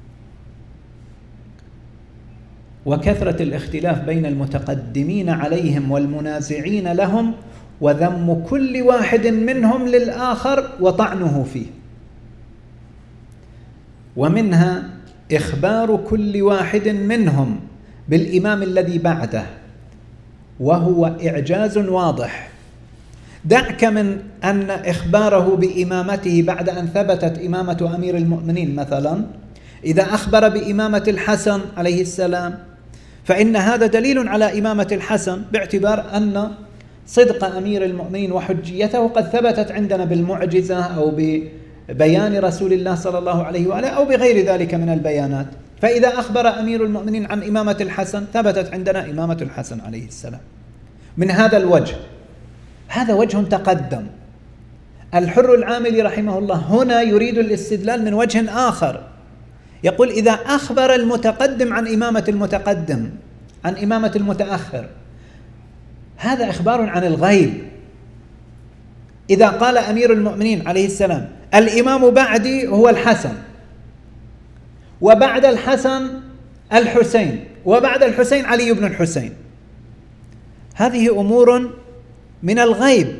S1: وكثرة الاختلاف بين المتقدمين عليهم والمنازعين لهم، وذم كل واحد منهم للآخر وطعنه فيه. ومنها إخبار كل واحد منهم بالإمام الذي بعده، وهو إعجاز واضح،
S3: دعك من أن إخباره بإمامته بعد أن ثبتت إمامة أمير المؤمنين مثلا، إذا أخبر بإمامة الحسن عليه السلام فإن هذا دليل على إمامة الحسن، باعتبار أن صدق أمير المؤمنين وحجيته قد ثبتت عندنا بالمعجزة أو ببيان رسول الله صلى الله عليه وآله أو بغير ذلك من البيانات. فإذا أخبر أمير المؤمنين عن إمامة الحسن ثبتت عندنا إمامة الحسن عليه السلام. من هذا الوجه، هذا وجه تقدم. الحر العاملي رحمه الله هنا يريد الاستدلال من وجه آخر، يقول إذا أخبر المتقدم عن إمامة المتقدم عن إمامة المتأخر هذا إخبار عن الغيب. إذا قال أمير المؤمنين عليه السلام الإمام بعدي هو الحسن، وبعد الحسن الحسين، وبعد الحسين علي بن الحسين، هذه أمور من الغيب.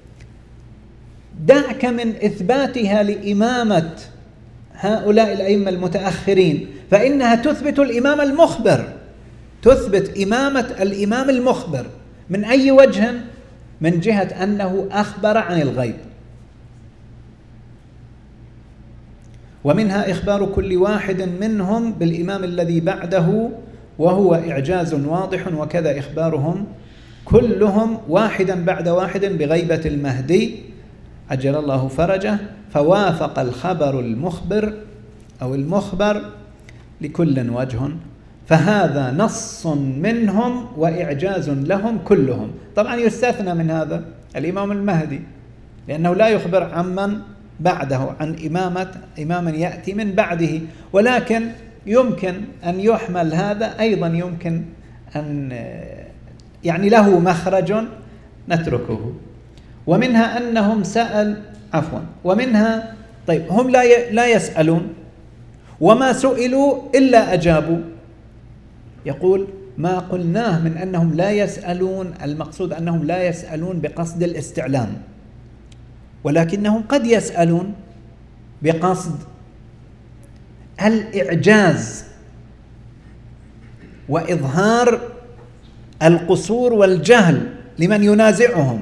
S3: دعك من إثباتها لإمامة هؤلاء الأئمة المتأخرين، فإنها تثبت الإمام المخبر، تثبت إمامة الإمام المخبر. من أي وجه؟ من جهة أنه أخبر عن الغيب. ومنها إخبار كل واحد منهم بالإمام الذي بعده، وهو إعجاز واضح، وكذا إخبارهم كلهم واحدا بعد واحد بغيبة المهدي عجل الله فرجه، فوافق الخبر المخبر أو المخبر لكل وجه، فهذا نص منهم وإعجاز لهم كلهم. طبعا يستثنى من هذا الإمام المهدي، لأنه لا يخبر عمن بعده عن إمامة إماما يأتي من بعده، ولكن يمكن أن يحمل هذا أيضا، يمكن أن يعني له مخرج نتركه. ومنها أنهم سأل عفوا ومنها طيب هم لا لا يسألون، وما سئلوا إلا أجابوا. يقول ما قلناه من أنهم لا يسألون، المقصود أنهم لا يسألون بقصد الاستعلام، ولكنهم قد يسألون بقصد الإعجاز وإظهار القصور والجهل لمن ينازعهم.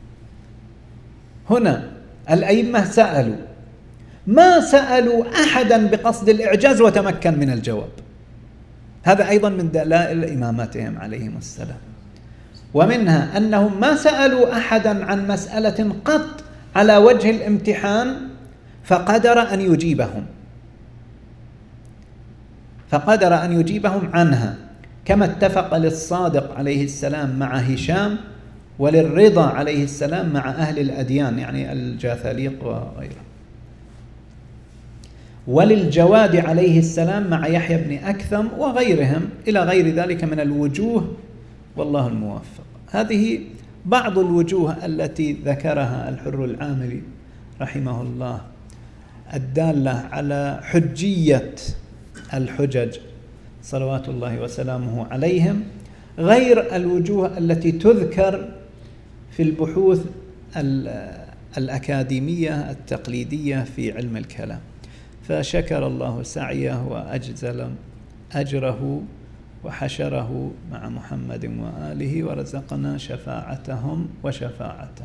S3: هنا الأئمة سألوا، ما سألوا أحدا بقصد الإعجاز وتمكن من الجواب. هذا أيضا من دلائل إمامتهم عليهم السلام. ومنها أنهم ما سألوا أحدا عن مسألة قط على وجه الامتحان فقدر أن يجيبهم فقدر أن يجيبهم عنها، كما اتفق للصادق عليه السلام مع هشام، وللرضا عليه السلام مع أهل الأديان يعني الجاثليق وغيره، وللجواد عليه السلام مع يحيى بن أكثم وغيرهم إلى غير ذلك من الوجوه، والله الموفق. هذه بعض الوجوه التي ذكرها الحر العاملي رحمه الله الدالة على حجية الحجج صلوات الله وسلامه عليهم، غير الوجوه التي تذكر في البحوث الأكاديمية التقليدية في علم الكلام. فشكر الله سعيه وأجزل أجره وحشره مع محمد وآله، ورزقنا شفاعتهم وشفاعته.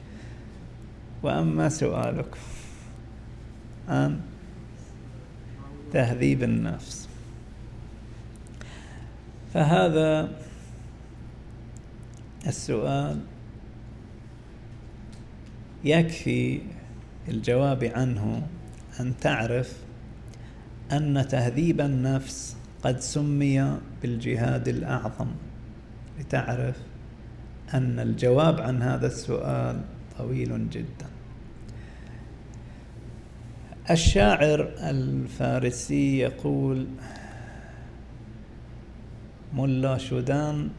S3: وأما سؤالك عن تهذيب النفس، فهذا السؤال يكفي الجواب عنه أن تعرف أن تهذيب النفس قد سمي بالجهاد الأعظم، لتعرف أن الجواب عن هذا السؤال طويل جدا. الشاعر الفارسي يقول ملا شدن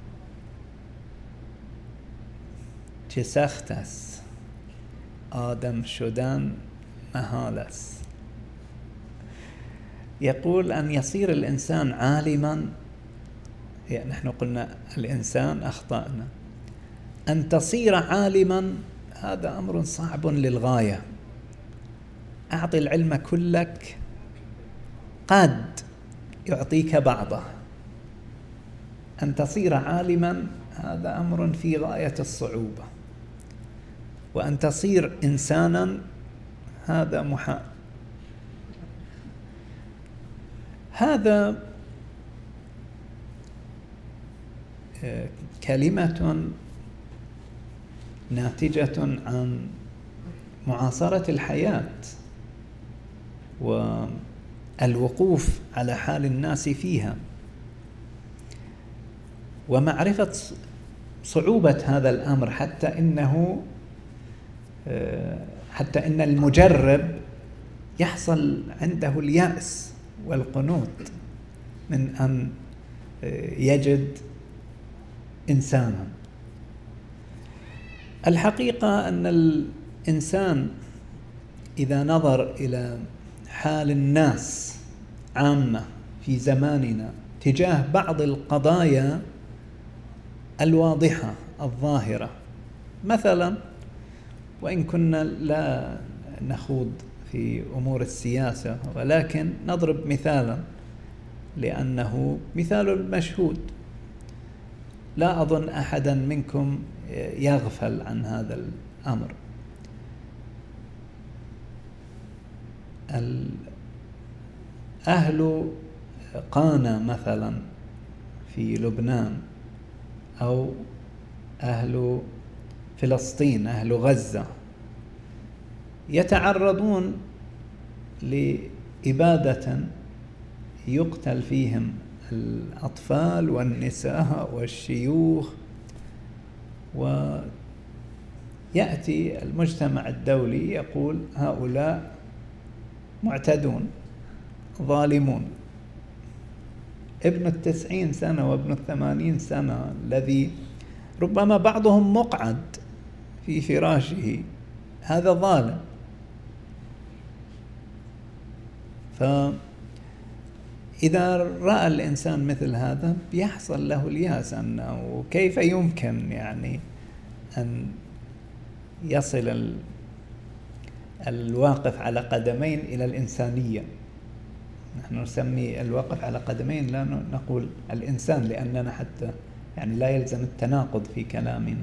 S3: چه سخت است، آدم شدن محال است. يقول أن يصير الإنسان عالما، يعني نحن قلنا الإنسان أخطأنا، أن تصير عالما هذا أمر صعب للغاية. أعطي العلم كلك قد يعطيك بعضه، أن تصير عالما هذا أمر في غاية الصعوبة. وأن تصير إنسانا هذا محال. هذا كلمة ناتجة عن معاصرة الحياة والوقوف على حال الناس فيها، ومعرفة صعوبة هذا الأمر، حتى إنه حتى إن المجرب يحصل عنده اليأس والقنوط من أن يجد إنسانا. الحقيقة أن الإنسان إذا نظر إلى حال الناس عامة في زماننا تجاه بعض القضايا الواضحة الظاهرة، مثلا وإن كنا لا نخوض في أمور السياسة، ولكن نضرب مثالا لأنه مثال مشهود، لا أظن أحدا منكم يغفل عن هذا الأمر. أهل قانا مثلا في لبنان، أو أهل فلسطين، أهل غزة، يتعرضون لإبادة يقتل فيهم الأطفال والنساء والشيوخ، ويأتي المجتمع الدولي يقول هؤلاء معتدون ظالمون. ابن التسعين سنة وابن الثمانين سنة الذي ربما بعضهم مقعد في فراشه، هذا ظالم. فإذا رأى الإنسان مثل هذا بيحصل له الياس، أنه كيف يمكن يعني أن يصل الواقف على قدمين إلى الإنسانية. نحن نسمي الواقف على قدمين، لا نقول الإنسان، لأننا حتى يعني لا يلزم التناقض في كلامنا.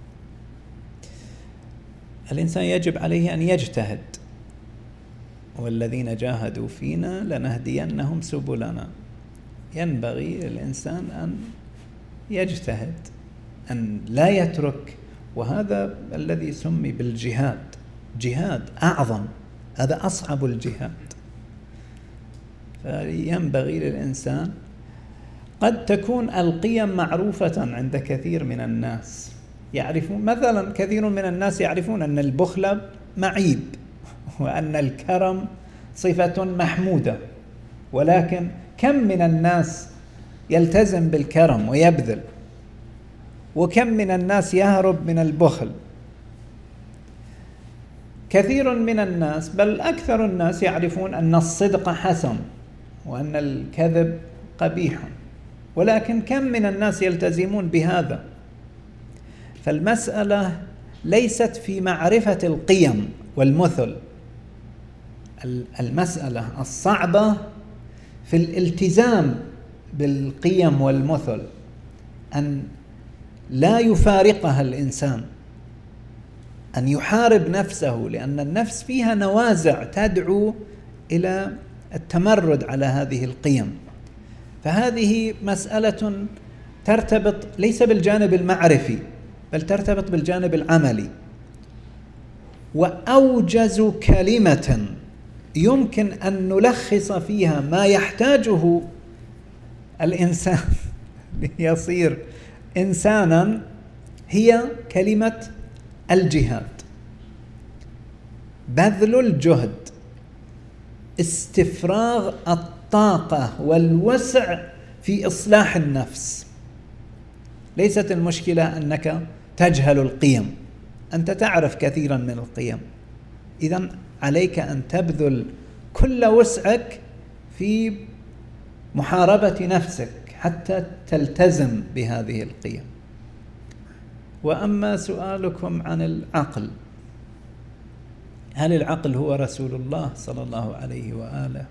S3: الإنسان يجب عليه أن يجتهد، والذين جاهدوا فينا لنهدينهم سبلنا. ينبغي للإنسان أن يجتهد، أن لا يترك، وهذا الذي سمي بالجهاد، جهاد أعظم، هذا أصعب الجهاد. فينبغي للإنسان، قد تكون القيم معروفة عند كثير من الناس، يعرفون مثلا كثير من الناس يعرفون أن البخل معيب، وأن الكرم صفة محمودة، ولكن كم من الناس يلتزم بالكرم ويبذل، وكم من الناس يهرب من البخل. كثير من الناس، بل أكثر الناس، يعرفون أن الصدق حسن وأن الكذب قبيح، ولكن كم من الناس يلتزمون بهذا؟ فالمسألة ليست في معرفة القيم والمثل، المسألة الصعبة في الالتزام بالقيم والمثل، أن لا يفارقها الإنسان، أن يحارب نفسه، لأن النفس فيها نوازع تدعو إلى التمرد على هذه القيم. فهذه مسألة ترتبط ليس بالجانب المعرفي، بل ترتبط بالجانب العملي. وأوجز كلمة يمكن أن نلخص فيها ما يحتاجه الإنسان ليصير إنسانا هي كلمة الجهاد. بذل الجهد، استفراغ الطاقة والوسع في إصلاح النفس. ليست المشكلة أنك تجهل القيم، أنت تعرف كثيرا من القيم، إذن عليك أن تبذل كل وسعك في محاربة نفسك حتى تلتزم بهذه القيم. وأما سؤالكم عن العقل، هل العقل هو رسول الله صلى الله عليه وآله؟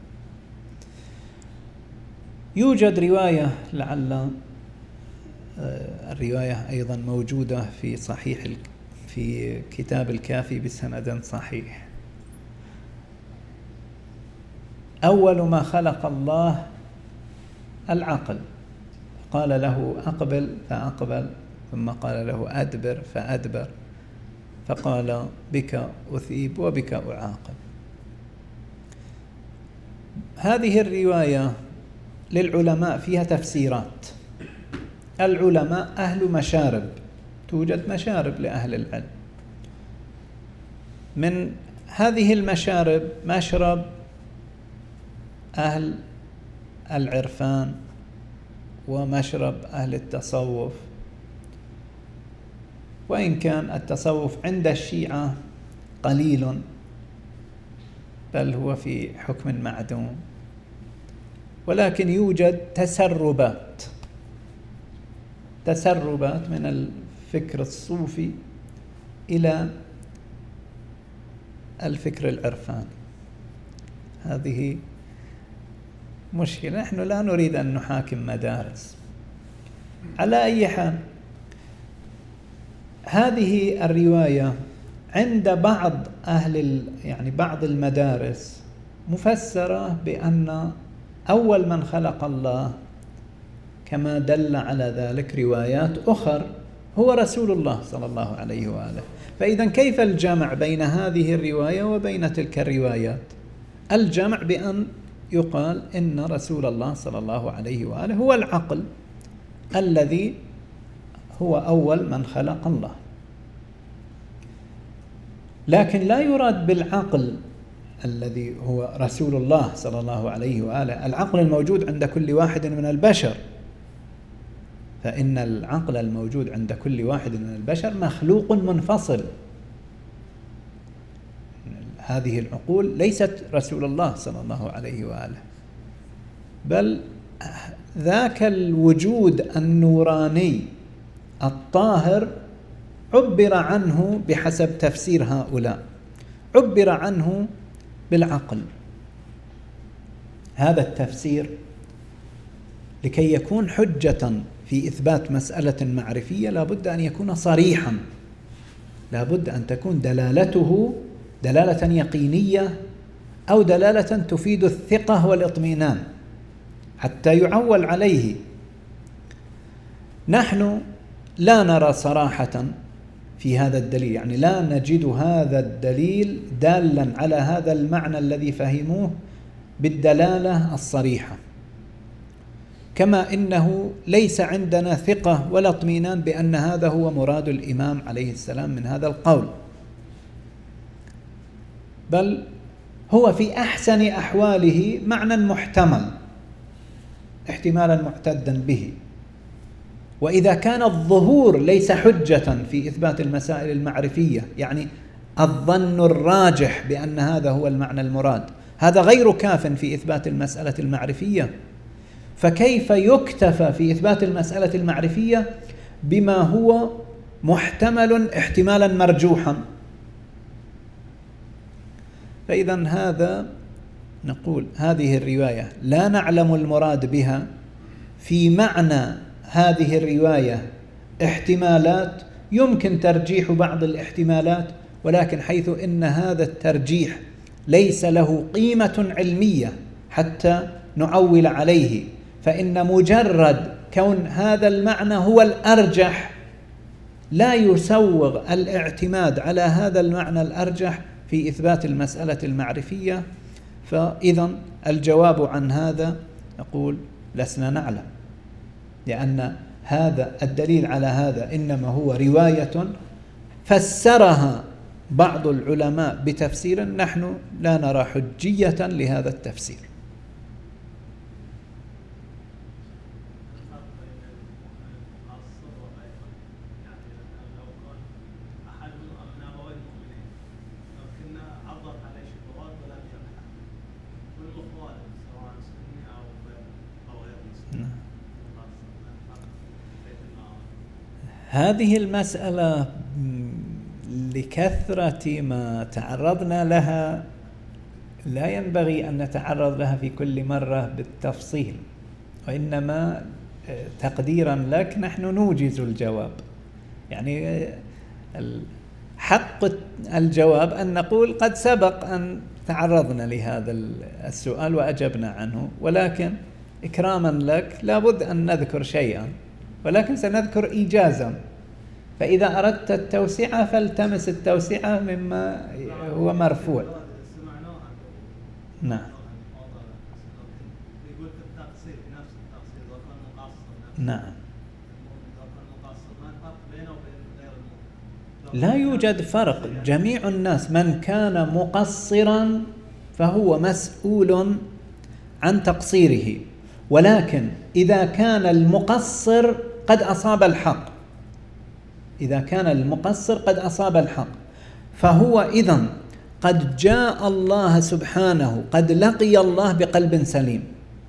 S3: يوجد رواية، لعل الرواية أيضا موجودة في صحيح في كتاب الكافي بسند صحيح: أول ما خلق الله العقل، قال له أقبل فأقبل، ثم قال له أدبر فأدبر، فقال بك أثيب وبك أعاقب. هذه الرواية للعلماء فيها تفسيرات. العلماء أهل مشارب، توجد مشارب لأهل العلم. من هذه المشارب مشرب أهل العرفان ومشرب أهل التصوف، وإن كان التصوف عند الشيعة قليل بل هو في حكم معدوم، ولكن يوجد تسربات تسربات من الفكر الصوفي إلى الفكر العرفاني. هذه مشكلة، نحن لا نريد أن نحاكم مدارس. على أي حال، هذه الرواية عند بعض أهل يعني بعض المدارس مفسرة بأن أول من خلق الله، كما دل على ذلك روايات أخر، هو رسول الله صلى الله عليه وآله. فإذا كيف الجمع بين هذه الرواية وبين تلك الروايات؟ الجمع بأن يقال إن رسول الله صلى الله عليه وآله هو العقل الذي هو أول من خلق الله. لكن لا يراد بالعقل الذي هو رسول الله صلى الله عليه وآله العقل الموجود عند كل واحد من البشر، فإن العقل الموجود عند كل واحد من البشر مخلوق منفصل. هذه العقول ليست رسول الله صلى الله عليه وآله، بل ذاك الوجود النوراني الطاهر عبر عنه بحسب تفسير هؤلاء، عبر عنه بالعقل. هذا التفسير لكي يكون حجة في إثبات مسألة معرفية لابد أن يكون صريحا، لابد أن تكون دلالته دلالة يقينية أو دلالة تفيد الثقة والاطمئنان حتى يعول عليه. نحن لا نرى صراحة في هذا الدليل، يعني لا نجد هذا الدليل دالا على هذا المعنى الذي فهموه بالدلالة الصريحة، كما إنه ليس عندنا ثقة ولا اطمئنان بأن هذا هو مراد الإمام عليه السلام من هذا القول، بل هو في أحسن أحواله معنى محتمل، احتمالا معتدا به. وإذا كان الظهور ليس حجة في إثبات المسائل المعرفية، يعني الظن الراجح بأن هذا هو المعنى المراد، هذا غير كاف في إثبات المسألة المعرفية، فكيف يكتفى في إثبات المسألة المعرفية بما هو محتمل احتمالا مرجوحا؟ فإذا هذا نقول هذه الرواية لا نعلم المراد بها. في معنى هذه الرواية احتمالات يمكن ترجيح بعض الاحتمالات، ولكن حيث إن هذا الترجيح ليس له قيمة علمية حتى نعول عليه، فإن مجرد كون هذا المعنى هو الأرجح لا يسوغ الاعتماد على هذا المعنى الأرجح في إثبات المسألة المعرفية. فإذا الجواب عن هذا نقول لسنا نعلم، لأن هذا الدليل على هذا إنما هو رواية فسرها بعض العلماء بتفسير نحن لا نرى حجية لهذا التفسير. هذه المسألة لكثرة ما تعرضنا لها لا ينبغي أن نتعرض لها في كل مرة بالتفصيل، وإنما تقديرا لك نحن نوجز الجواب. يعني حق الجواب أن نقول قد سبق أن تعرضنا لهذا السؤال وأجبنا عنه، ولكن إكراما لك لابد أن نذكر شيئا، ولكن سنذكر إيجازا. فإذا أردت التوسعة فالتمس التوسعة مما هو مرفوع. نعم نعم لا يوجد فرق، جميع الناس من كان مقصرا فهو مسؤول عن تقصيره، ولكن إذا كان المقصر قد أصاب الحق، إذا كان المقصر قد أصاب الحق فهو إذن قد جاء الله سبحانه، قد لقي الله بقلب سليم.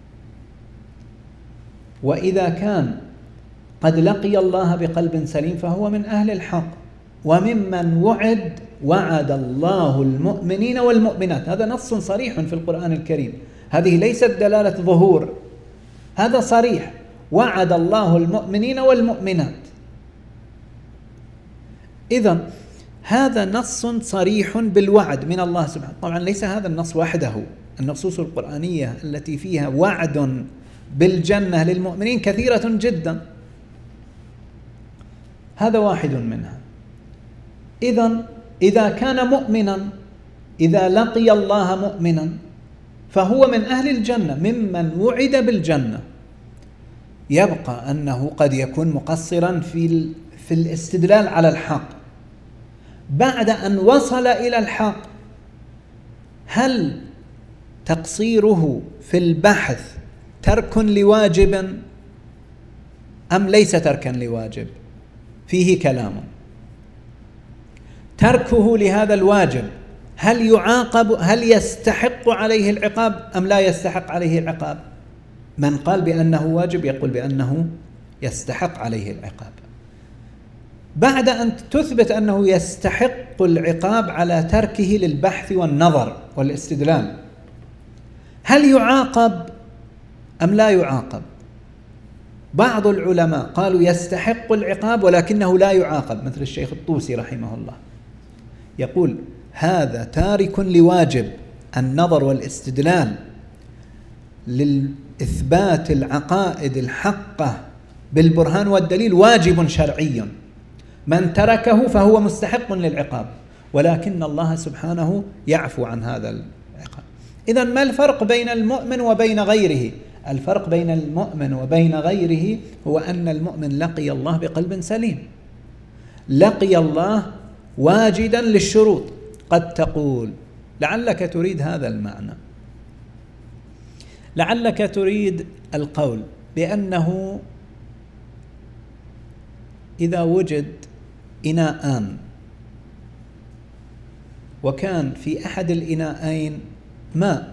S3: وإذا كان قد لقي الله بقلب سليم فهو من أهل الحق، وممن وعد وعد الله المؤمنين والمؤمنات. هذا نص صريح في القرآن الكريم، هذه ليست دلالة ظهور، هذا صريح، وعد الله المؤمنين والمؤمنات. إذن هذا نص صريح بالوعد من الله سبحانه. طبعا ليس هذا النص وحده، النصوص القرآنية التي فيها وعد بالجنة للمؤمنين كثيرة جدا، هذا واحد منها. إذن إذا كان مؤمنا، إذا لقي الله مؤمنا فهو من أهل الجنة، ممن وعد بالجنة. يبقى أنه قد يكون مقصرا في في الاستدلال على الحق بعد أن وصل إلى الحق. هل تقصيره في البحث ترك لواجب أم ليس تركا لواجب؟ فيه كلام. تركه لهذا الواجب هل يعاقب، هل يستحق عليه العقاب أم لا يستحق عليه العقاب؟ من قال بأنه واجب يقول بأنه يستحق عليه العقاب. بعد أن تثبت أنه يستحق العقاب على تركه للبحث والنظر والاستدلال، هل يعاقب أم لا يعاقب؟ بعض العلماء قالوا يستحق العقاب ولكنه لا يعاقب، مثل الشيخ الطوسي رحمه الله، يقول هذا تارك لواجب النظر والاستدلال للإثبات العقائد الحقة بالبرهان والدليل، واجب شرعي، من تركه فهو مستحق للعقاب، ولكن الله سبحانه يعفو عن هذا العقاب. إذن ما الفرق بين المؤمن وبين غيره؟ الفرق بين المؤمن وبين غيره هو أن المؤمن لقي الله بقلب سليم، لقي الله واجدا للشروط. قد تقول لعلك تريد هذا المعنى، لعلك تريد القول بأنه إذا وجد إناءان وكان في أحد الإناءين ماء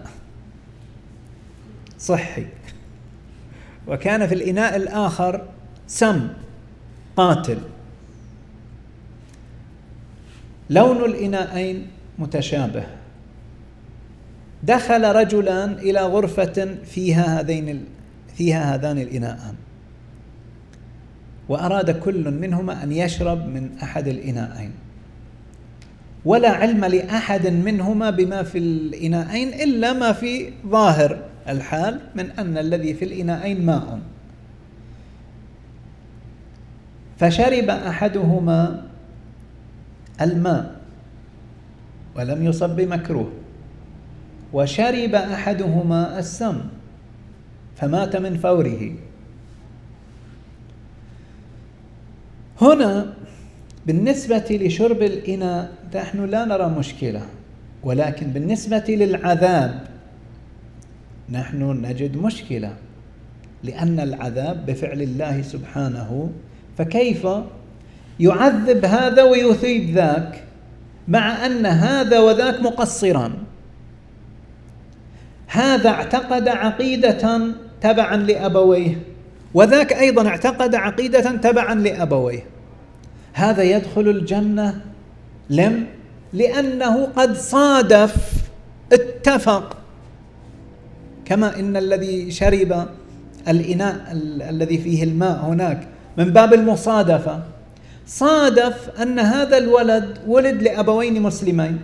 S3: صحي وكان في الإناء الآخر سم قاتل، لون الإناءين متشابه، دخل رجلان إلى غرفة فيها هذين فيها هذان الإناءان، وأراد كل منهما أن يشرب من أحد الإناءين، ولا علم لأحد منهما بما في الإناءين إلا ما في ظاهر الحال من أن الذي في الإناءين ماء. فشرب أحدهما الماء ولم يصب بمكروه، وشرب أحدهما السم فمات من فوره. هنا بالنسبة لشرب الإناء نحن لا نرى مشكلة، ولكن بالنسبة للعذاب نحن نجد مشكلة، لأن العذاب بفعل الله سبحانه، فكيف يعذب هذا ويثيب ذاك مع أن هذا وذاك مقصران؟ هذا اعتقد عقيدة تبعا لأبويه، وذاك أيضا اعتقد عقيدة تبعا لأبويه. هذا يدخل الجنة لم لأنه قد صادف، اتفق، كما إن الذي شرب الإناء ال- الذي فيه الماء هناك من باب المصادفة، صادف أن هذا الولد ولد لأبوين مسلمين،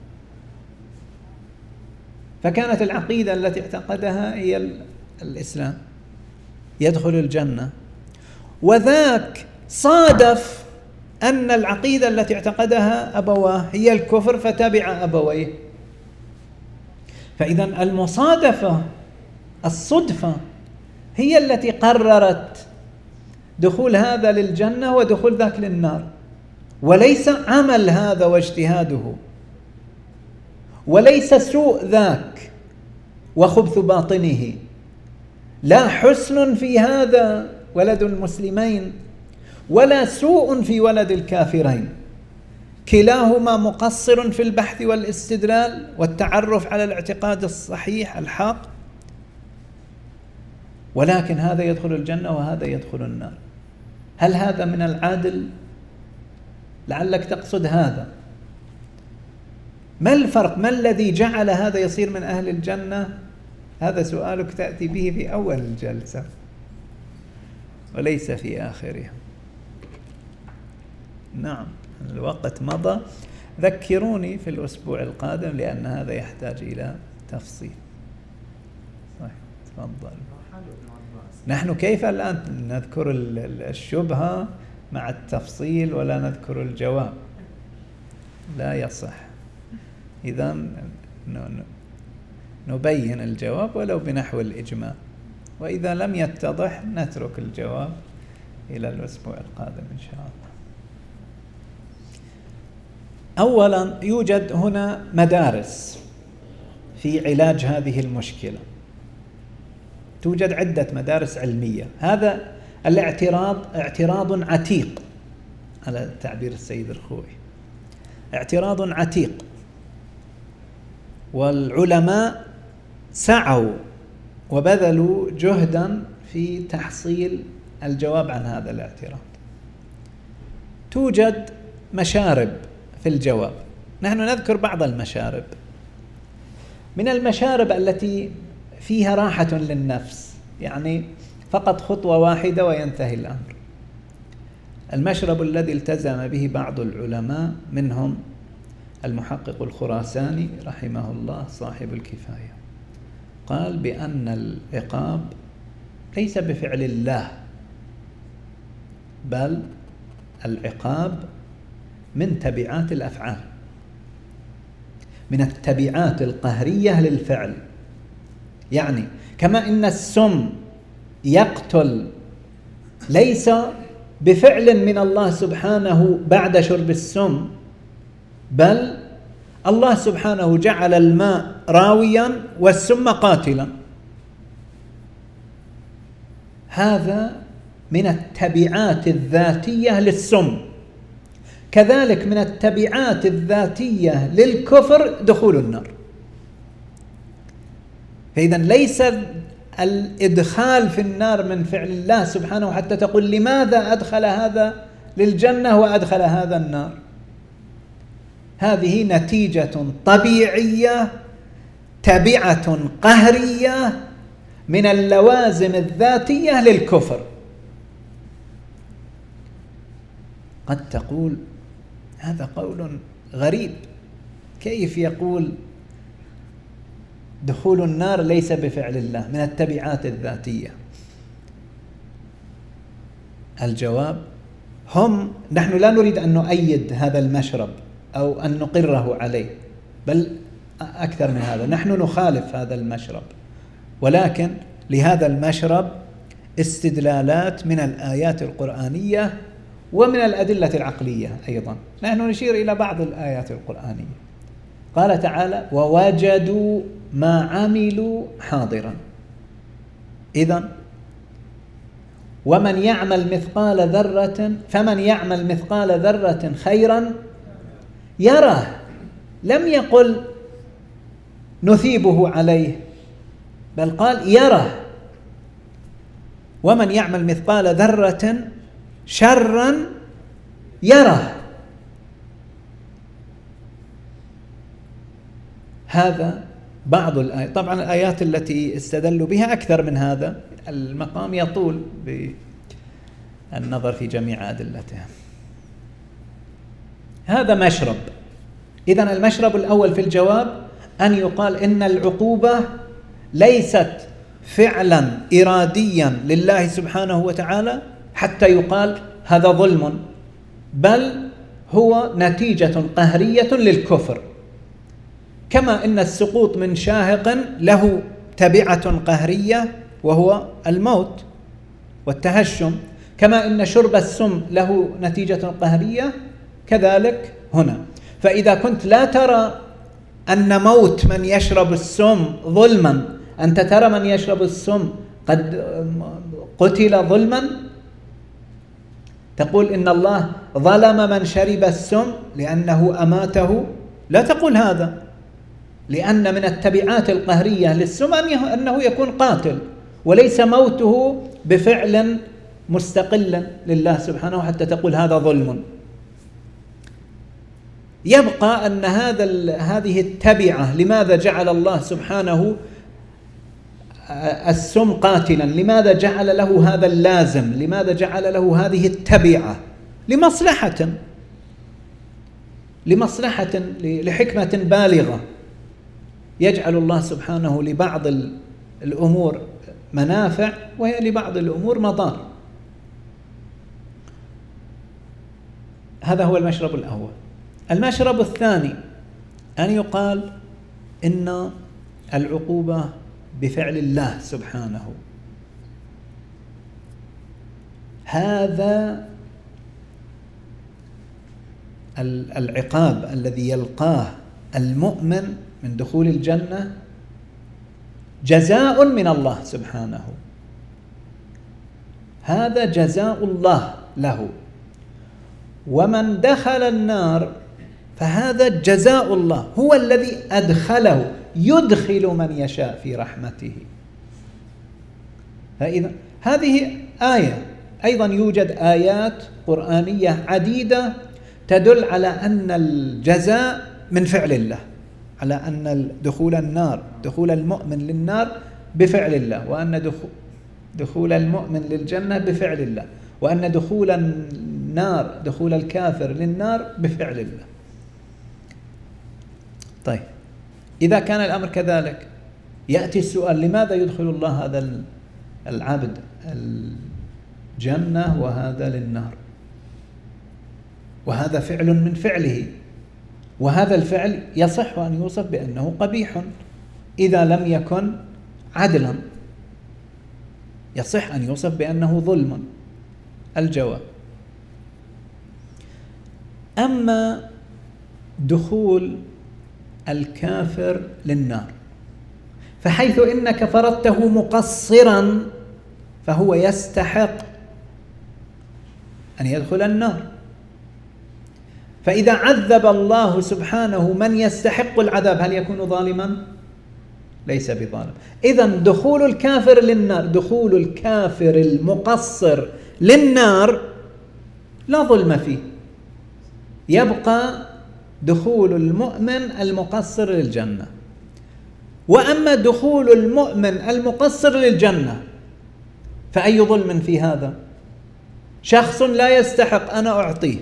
S3: فكانت العقيدة التي اعتقدها هي الإسلام، يدخل الجنة. وذاك صادف أن العقيدة التي اعتقدها أبواه هي الكفر فتبع أبويه. فإذا المصادفة، الصدفة، هي التي قررت دخول هذا للجنة ودخول ذاك للنار، وليس عمل هذا واجتهاده، وليس سوء ذاك وخبث باطنه، لا حسن في هذا ولد المسلمين ولا سوء في ولد الكافرين، كلاهما مقصر في البحث والاستدلال والتعرف على الاعتقاد الصحيح الحق، ولكن هذا يدخل الجنة وهذا يدخل النار. هل هذا من العادل؟ لعلك تقصد هذا. ما الفرق؟ ما الذي جعل هذا يصير من أهل الجنة؟ هذا سؤالك تأتي به في أول الجلسة وليس في آخرها. نعم، الوقت مضى. ذكروني في الأسبوع القادم لأن هذا يحتاج إلى تفصيل. صحيح، تفضل. نحن كيف الآن نذكر الشبهة مع التفصيل ولا نذكر الجواب؟ لا يصح. إذا نبين الجواب ولو بنحو الإجمال، وإذا لم يتضح نترك الجواب إلى الأسبوع القادم إن شاء الله. أولا، يوجد هنا مدارس في علاج هذه المشكلة، توجد عدة مدارس علمية. هذا الاعتراض اعتراض عتيق على تعبير السيد الخوئي، اعتراض عتيق، والعلماء سعوا وبذلوا جهدا في تحصيل الجواب عن هذا الاعتراض. توجد مشارب في الجواب، نحن نذكر بعض المشارب. من المشارب التي فيها راحة للنفس، يعني فقط خطوة واحدة وينتهي الأمر. المشرب الذي التزم به بعض العلماء منهم المحقق الخراساني رحمه الله صاحب الكفاية، قال بأن العقاب ليس بفعل الله، بل العقاب من تبعات الأفعال، من التبعات القهرية للفعل. يعني كما إن السم يقتل ليس بفعل من الله سبحانه بعد شرب السم، بل الله سبحانه جعل الماء راويا والسم قاتلا. هذا من التبعات الذاتية للسم. كذلك من التبعات الذاتية للكفر دخول النار. فإذا ليس الإدخال في النار من فعل الله سبحانه حتى تقول لماذا أدخل هذا للجنة وأدخل هذا النار. هذه نتيجة طبيعية تبعة قهرية من اللوازم الذاتية للكفر. قد تقول هذا قول غريب، كيف يقول دخول النار ليس بفعل الله من التبعات الذاتية؟ الجواب، هم نحن لا نريد أن نؤيد هذا المشرب أو أن نقره عليه، بل أكثر من هذا، نحن نخالف هذا المشرب، ولكن لهذا المشرب استدلالات من الآيات القرآنية ومن الأدلة العقلية أيضا. نحن نشير إلى بعض الآيات القرآنية. قال تعالى ووجدوا ما عملوا حاضرا. إذن ومن يعمل مثقال ذرة فمن يعمل مثقال ذرة خيرا يره، لم يقل نثيبه عليه، بل قال يره. ومن يعمل مثقال ذرة شرا يره. هذا بعض الآيات. طبعا الآيات التي استدلوا بها أكثر من هذا، المقام يطول بالنظر في جميع أدلتها. هذا مشرب. إذن المشرب الأول في الجواب أن يقال إن العقوبة ليست فعلا إراديا لله سبحانه وتعالى حتى يقال هذا ظلم، بل هو نتيجة قهرية للكفر، كما إن السقوط من شاهق له تبعة قهرية وهو الموت والتهشم، كما إن شرب السم له نتيجة قهرية كذلك هنا. فإذا كنت لا ترى أن موت من يشرب السم ظلما، أنت ترى من يشرب السم قد قتل ظلما، تقول إن الله ظلم من شرب السم لأنه أماته، لا تقول هذا، لأن من التبعات القهرية للسم أنه يكون قاتل، وليس موته بفعل مستقلا لله سبحانه حتى تقول هذا ظلم. يبقى أن هذا هذه التبعة، لماذا جعل الله سبحانه السم قاتلا؟ لماذا جعل له هذا اللازم؟ لماذا جعل له هذه التبعة؟ لمصلحة لمصلحة لحكمة بالغة. يجعل الله سبحانه لبعض الأمور منافع وهي لبعض الأمور مضار. هذا هو المشرب الأول. المشرب الثاني أن يقال إن العقوبة بفعل الله سبحانه، هذا العقاب الذي يلقاه المؤمن من دخول الجنة جزاء من الله سبحانه، هذا جزاء الله له. ومن دخل النار فهذا جزاء الله، هو الذي أدخله، يدخل من يشاء في رحمته. فإذا هذه آية. أيضا يوجد آيات قرآنية عديدة تدل على أن الجزاء من فعل الله، على أن دخول النار، دخول المؤمن للنار بفعل الله، وأن دخول المؤمن للجنة بفعل الله، وأن دخول النار، دخول الكافر للنار بفعل الله. طيب، إذا كان الأمر كذلك يأتي السؤال: لماذا يدخل الله هذا العبد الجنة وهذا للنار؟ وهذا فعل من فعله، وهذا الفعل يصح أن يوصف بأنه قبيح إذا لم يكن عدلا، يصح أن يوصف بأنه ظلم. الجواب: أما دخول الكافر للنار فحيث إنك فرضته مقصرا فهو يستحق أن يدخل النار. فإذا عذب الله سبحانه من يستحق العذاب هل يكون ظالما؟ ليس بظالم. إذن دخول الكافر للنار، دخول الكافر المقصر للنار لا ظلم فيه، يبقى دخول المؤمن المقصر للجنة. وأما دخول المؤمن المقصر للجنة فأي ظلم في هذا؟ شخص لا يستحق، أنا أعطيه،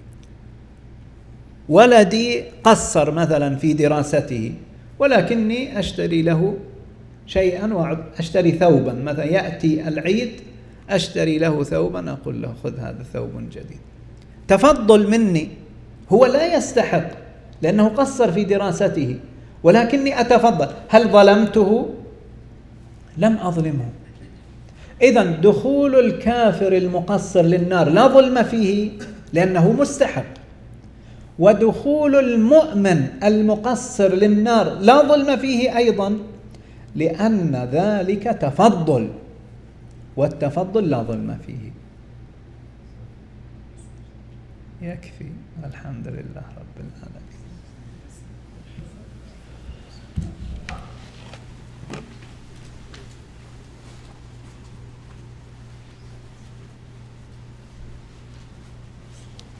S3: ولدي قصر مثلا في دراسته ولكني أشتري له شيئا وأشتري ثوبا، مثلا يأتي العيد أشتري له ثوبا، أقول له خذ هذا ثوب جديد، تفضل مني، هو لا يستحق لأنه قصر في دراسته، ولكني أتفضل. هل ظلمته؟ لم أظلمه. إذن دخول الكافر المقصر للنار لا ظلم فيه لأنه مستحق، ودخول المؤمن المقصر للنار لا ظلم فيه أيضا لأن ذلك تفضل، والتفضل لا ظلم فيه. يكفي. الحمد لله رب العالمين.